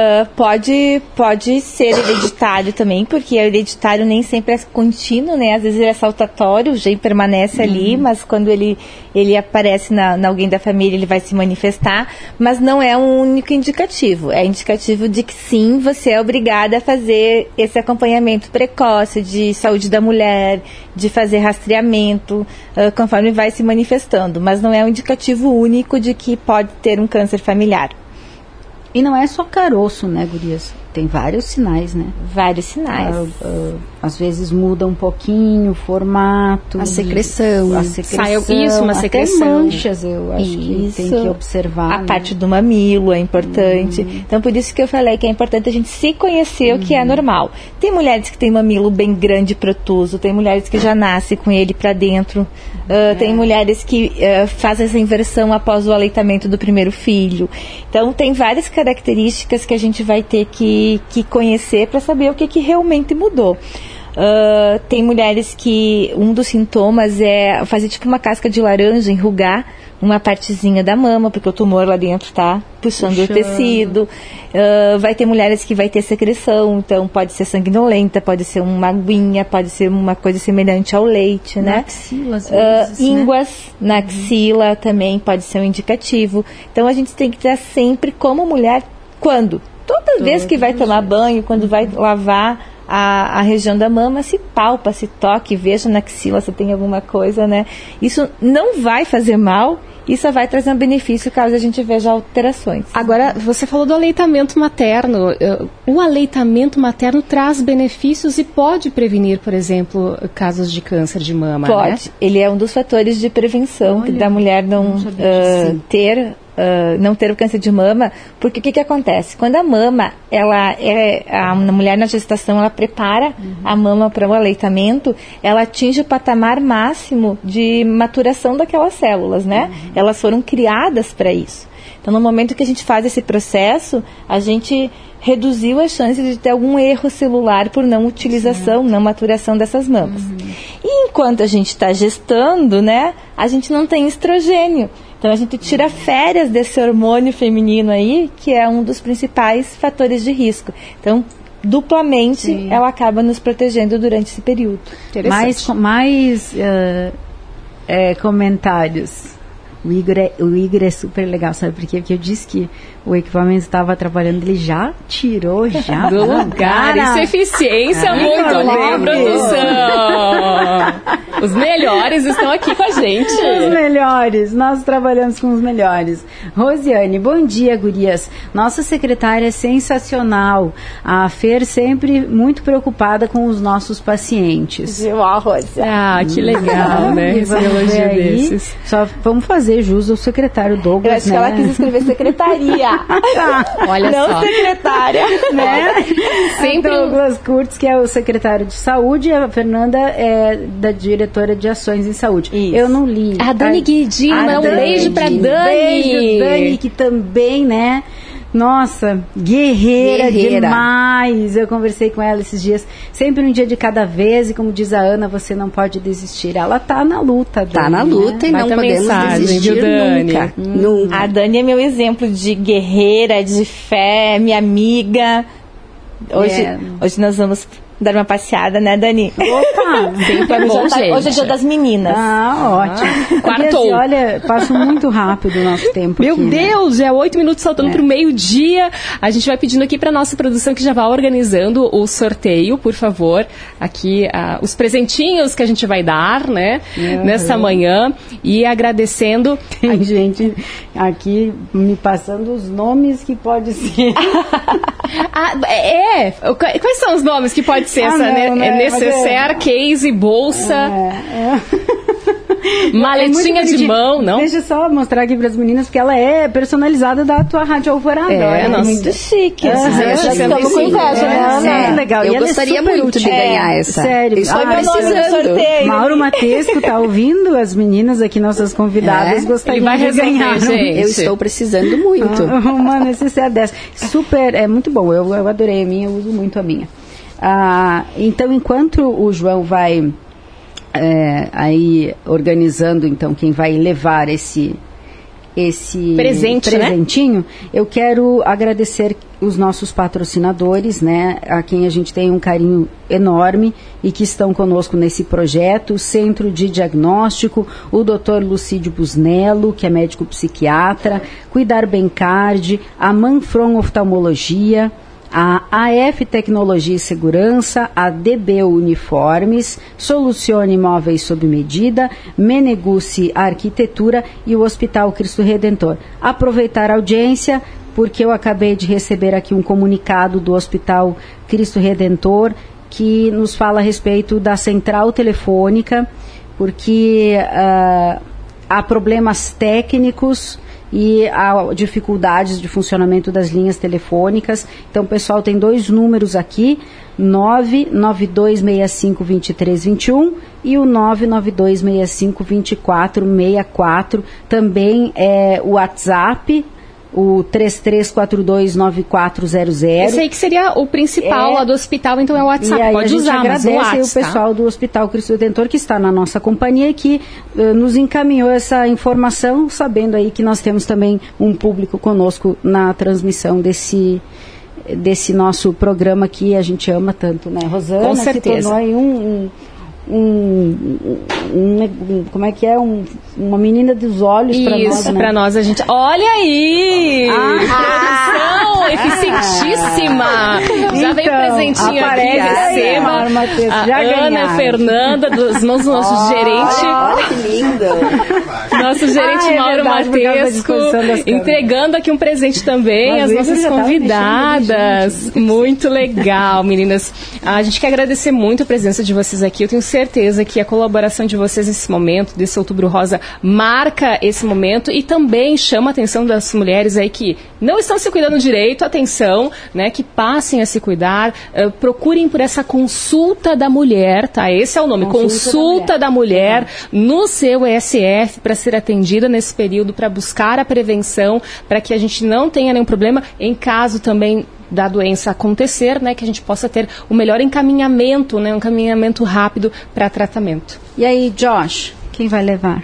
pode ser hereditário também, porque o hereditário nem sempre é contínuo, né? Às vezes ele é saltatório, o gene permanece ali, mas quando ele aparece na alguém da família, ele vai se manifestar, mas não é um único indicativo. É indicativo de que sim, você é obrigada a fazer esse acompanhamento precoce de saúde da mulher, de fazer rastreamento, conforme vai se manifestando, mas não é um indicativo único de que pode ter um câncer familiar. E não é só caroço, né, gurias? Tem vários sinais, né? Vários sinais. Às vezes muda um pouquinho o formato. A secreção. Uma secreção. Manchas, eu acho que tem que observar. A parte do mamilo é importante. Então, por isso que eu falei que é importante a gente se conhecer o que é normal. Tem mulheres que têm mamilo bem grande e protuso, tem mulheres que já nascem com ele para dentro, tem mulheres que fazem essa inversão após o aleitamento do primeiro filho. Então, tem várias características que a gente vai ter que conhecer para saber o que realmente mudou. Tem mulheres que um dos sintomas é fazer tipo uma casca de laranja, enrugar uma partezinha da mama, porque o tumor lá dentro está puxando o tecido. Vai ter mulheres que vai ter secreção, então pode ser sanguinolenta, pode ser uma aguinha, pode ser uma coisa semelhante ao leite, né? Na axila, às vezes, ínguas, né? Na axila também pode ser um indicativo. Então a gente tem que estar sempre como mulher, toda vez que vai tomar banho, quando vai lavar a região da mama, se palpa, se toque, veja na axila se tem alguma coisa, né? Isso não vai fazer mal, isso vai trazer um benefício caso a gente veja alterações. Agora, você falou do aleitamento materno. O aleitamento materno traz benefícios e pode prevenir, por exemplo, casos de câncer de mama, Pode. Né? Ele é um dos fatores de prevenção da mulher não ter o câncer de mama, porque o que acontece? Quando a mama, a mulher na gestação, ela prepara a mama para o aleitamento, ela atinge o patamar máximo de maturação daquelas células, né? Elas foram criadas para isso. Então, no momento que a gente faz esse processo, a gente reduziu a chance de ter algum erro celular por não utilização, não maturação dessas mamas. E enquanto a gente está gestando, né, a gente não tem estrogênio. Então a gente tira férias desse hormônio feminino aí, que é um dos principais fatores de risco. Então, duplamente, ela acaba nos protegendo durante esse período. Mais comentários. O Igor é super legal, sabe por quê? Porque eu disse que o equipamento estava atrapalhando, ele já tirou, já do lugar. Isso é eficiência, muito bem, produção. Os melhores estão aqui com a gente. Os melhores, nós trabalhamos com os melhores. Rosiane, bom dia, gurias. Nossa secretária é sensacional. A Fer sempre muito preocupada com os nossos pacientes. Ah, que legal, né? Esse elogio desses. Só vamos fazer jus ao secretário Douglas, eu acho que ela quis escrever secretaria. Olha não só. Secretária. Né? Sempre Douglas Kurtz, que é o secretário de saúde, e a Fernanda é da diretora de ações em saúde. Isso. Eu não li. A Dani Guidinho, um beijo pra Dani. Beijo, Dani, que também, né? Nossa, guerreira demais. Eu conversei com ela esses dias. Sempre um dia de cada vez. E como diz a Ana, você não pode desistir. Ela tá na luta, Dani. Tá na luta, né? E não podemos desistir Dani? Nunca. A Dani é meu exemplo de guerreira, de fé, minha amiga. Hoje nós vamos dar uma passeada, né, Dani? Opa! Sempre é bom, gente. Hoje é dia das meninas. Ótimo. Quartou. Assim, olha, passa muito rápido o nosso tempo. Meu aqui, Deus, é 8 minutos faltando pro meio-dia. A gente vai pedindo aqui pra nossa produção que já vá organizando o sorteio, por favor. Aqui, os presentinhos que a gente vai dar, né, nessa manhã. E agradecendo. Tem gente aqui me passando os nomes que pode ser. Quais são os nomes que pode ser essa, não, né? Necessaire, case, bolsa, maletinha de mão, não? Deixa eu só mostrar aqui para as meninas, porque ela é personalizada da tua Rádio Alvorada. Nossa, muito chique. Já estamos com inveja, né, Ana? Legal. Eu gostaria muito de ganhar essa. Sério. Isso foi meu nome no sorteio. Mauro Matesco tá ouvindo? As meninas aqui, nossas convidadas, gostariam de ganhar. Gente. Eu estou precisando muito. Uma necessidade dessa. Super, é muito bom. Eu adorei a minha, eu uso muito a minha. Então, enquanto o João vai aí organizando, então, quem vai levar esse presentinho, né? Eu quero agradecer os nossos patrocinadores, né, a quem a gente tem um carinho enorme e que estão conosco nesse projeto: o Centro de Diagnóstico, o Dr. Lucídio Busnello, que é médico psiquiatra, Cuidar Bem Card, a Manfron Oftalmologia, a AF Tecnologia e Segurança, a DB Uniformes, Solucione Móveis sob Medida, Meneguci Arquitetura e o Hospital Cristo Redentor. Aproveitar a audiência, porque eu acabei de receber aqui um comunicado do Hospital Cristo Redentor que nos fala a respeito da central telefônica, porque há problemas técnicos e há dificuldades de funcionamento das linhas telefônicas. Então, o pessoal tem 2 números aqui, 992652321 e o 992652464. Também é o WhatsApp, o 33429400. Esse aí que seria o principal lá do hospital, então é o WhatsApp. Aí pode usar, mas o WhatsApp, o pessoal do Hospital Cristo Redentor, que está na nossa companhia e que nos encaminhou essa informação, sabendo aí que nós temos também um público conosco na transmissão desse nosso programa que a gente ama tanto, né? Rosana, com certeza, se tornou aí como é que é? Uma menina dos olhos para nós, isso, né? para nós, a gente... Olha aí! Produção eficientíssima! Já veio presentinho aqui, receba. A Ana Fernanda, das mãos do nosso gerente. Olha que lindo! Nosso gerente Mauro Matesco, entregando aqui um presente também às nossas convidadas. Muito legal, meninas. A gente quer agradecer muito a presença de vocês aqui. Eu tenho certeza que a colaboração de vocês nesse momento, desse Outubro Rosa, marca esse momento e também chama a atenção das mulheres aí que não estão se cuidando direito, atenção, né, que passem a se cuidar, procurem por essa consulta da mulher, tá? Esse é o nome, consulta da mulher no seu ESF, para ser atendida nesse período, para buscar a prevenção, para que a gente não tenha nenhum problema. Em caso também da doença acontecer, né, que a gente possa ter o melhor encaminhamento, né, um encaminhamento rápido para tratamento. E aí, Josh, quem vai levar?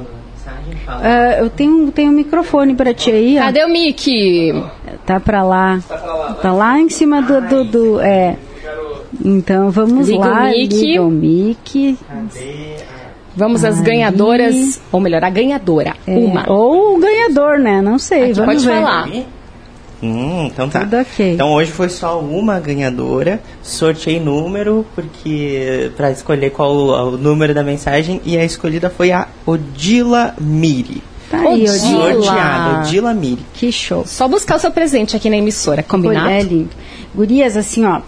Eu tenho um microfone para ti aí. Ó. Cadê o Mickey? Tá para lá. Tá lá em cima do Então vamos lá. Liga o Mickey. Vamos às ganhadoras, ou melhor, a ganhadora. Uma. Ou o ganhador, né? Não sei. Aqui vamos pode ver. falar. Então tá. Tudo ok. Então hoje foi só uma ganhadora. Sorteei número porque para escolher qual o número da mensagem, e a escolhida foi a Odila Miri. Tá aí, Odila. Sorteada, Odila Miri. Que show. Só buscar o seu presente aqui na emissora, combinado? É lindo. Gurias, assim, ó,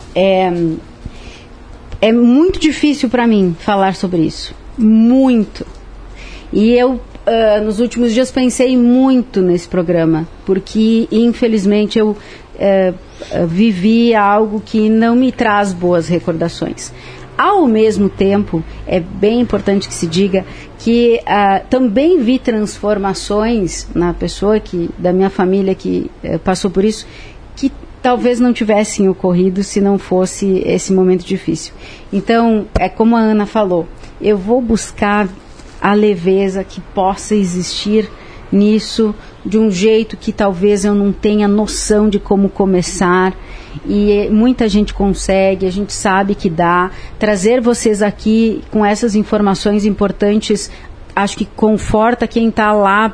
é muito difícil para mim falar sobre isso. Muito. E eu nos últimos dias pensei muito nesse programa, porque infelizmente eu vivi algo que não me traz boas recordações. Ao mesmo tempo, é bem importante que se diga que também vi transformações na pessoa da minha família que passou por isso, que talvez não tivessem ocorrido se não fosse esse momento difícil. Então, é como a Ana falou, eu vou buscar a leveza que possa existir nisso, de um jeito que talvez eu não tenha noção de como começar, e muita gente consegue, a gente sabe que dá. Trazer vocês aqui com essas informações importantes, acho que conforta quem está lá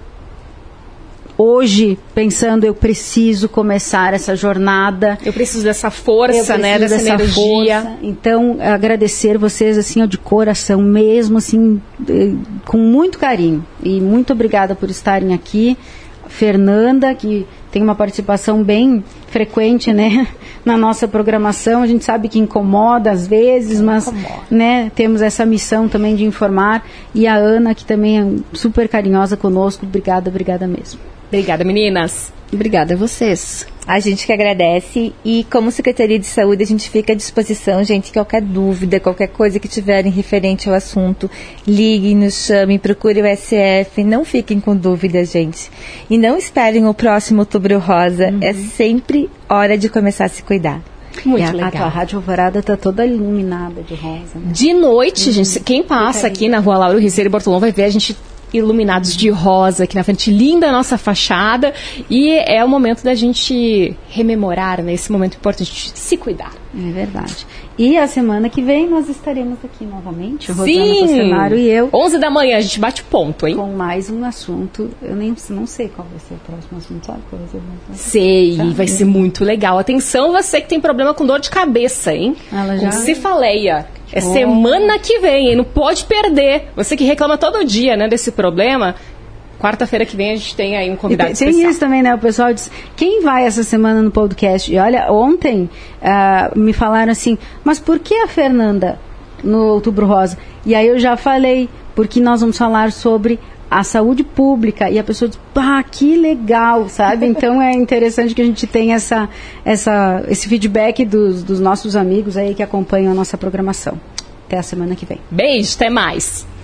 hoje pensando, eu preciso começar essa jornada. Eu preciso dessa força, né, dessa energia. Força. Então, agradecer vocês, assim, de coração mesmo, assim, com muito carinho. E muito obrigada por estarem aqui. Fernanda, que tem uma participação bem frequente, né, na nossa programação. A gente sabe que incomoda às vezes, mas né, temos essa missão também de informar. E a Ana, que também é super carinhosa conosco. Obrigada mesmo. Obrigada, meninas. Obrigada a vocês. A gente que agradece, e como Secretaria de Saúde a gente fica à disposição, gente, qualquer dúvida, qualquer coisa que tiverem referente ao assunto, liguem, nos chamem, procurem o SF, não fiquem com dúvidas, gente. E não esperem o próximo Outubro Rosa, é sempre hora de começar a se cuidar. Muito legal. A tua Rádio Alvorada está toda iluminada de rosa. Né? De noite, gente, quem passa aqui na Rua Lauro Riceiro e Bortolom vai ver a gente iluminados de rosa aqui na frente, linda a nossa fachada, e é o momento da gente rememorar, né, esse momento importante de se cuidar. É verdade. E a semana que vem nós estaremos aqui novamente, Sim! Rosana Cocenário e eu. 11 da manhã, a gente bate ponto, hein? Com mais um assunto. Eu não sei qual vai ser o próximo assunto, sabe qual vai ser o próximo assunto? Sei, vai ser muito legal. Atenção, você que tem problema com dor de cabeça, hein? Ela já... Com cefaleia. É semana que vem, hein? Não pode perder. Você que reclama todo dia, né, desse problema, quarta-feira que vem a gente tem aí um convidado especial. Tem isso também, né? O pessoal diz, quem vai essa semana no podcast? E olha, ontem me falaram assim, mas por que a Fernanda no Outubro Rosa? E aí eu já falei, porque nós vamos falar sobre a saúde pública, e a pessoa diz, que legal, sabe? Então é interessante que a gente tenha esse feedback dos nossos amigos aí que acompanham a nossa programação. Até a semana que vem. Beijo, até mais.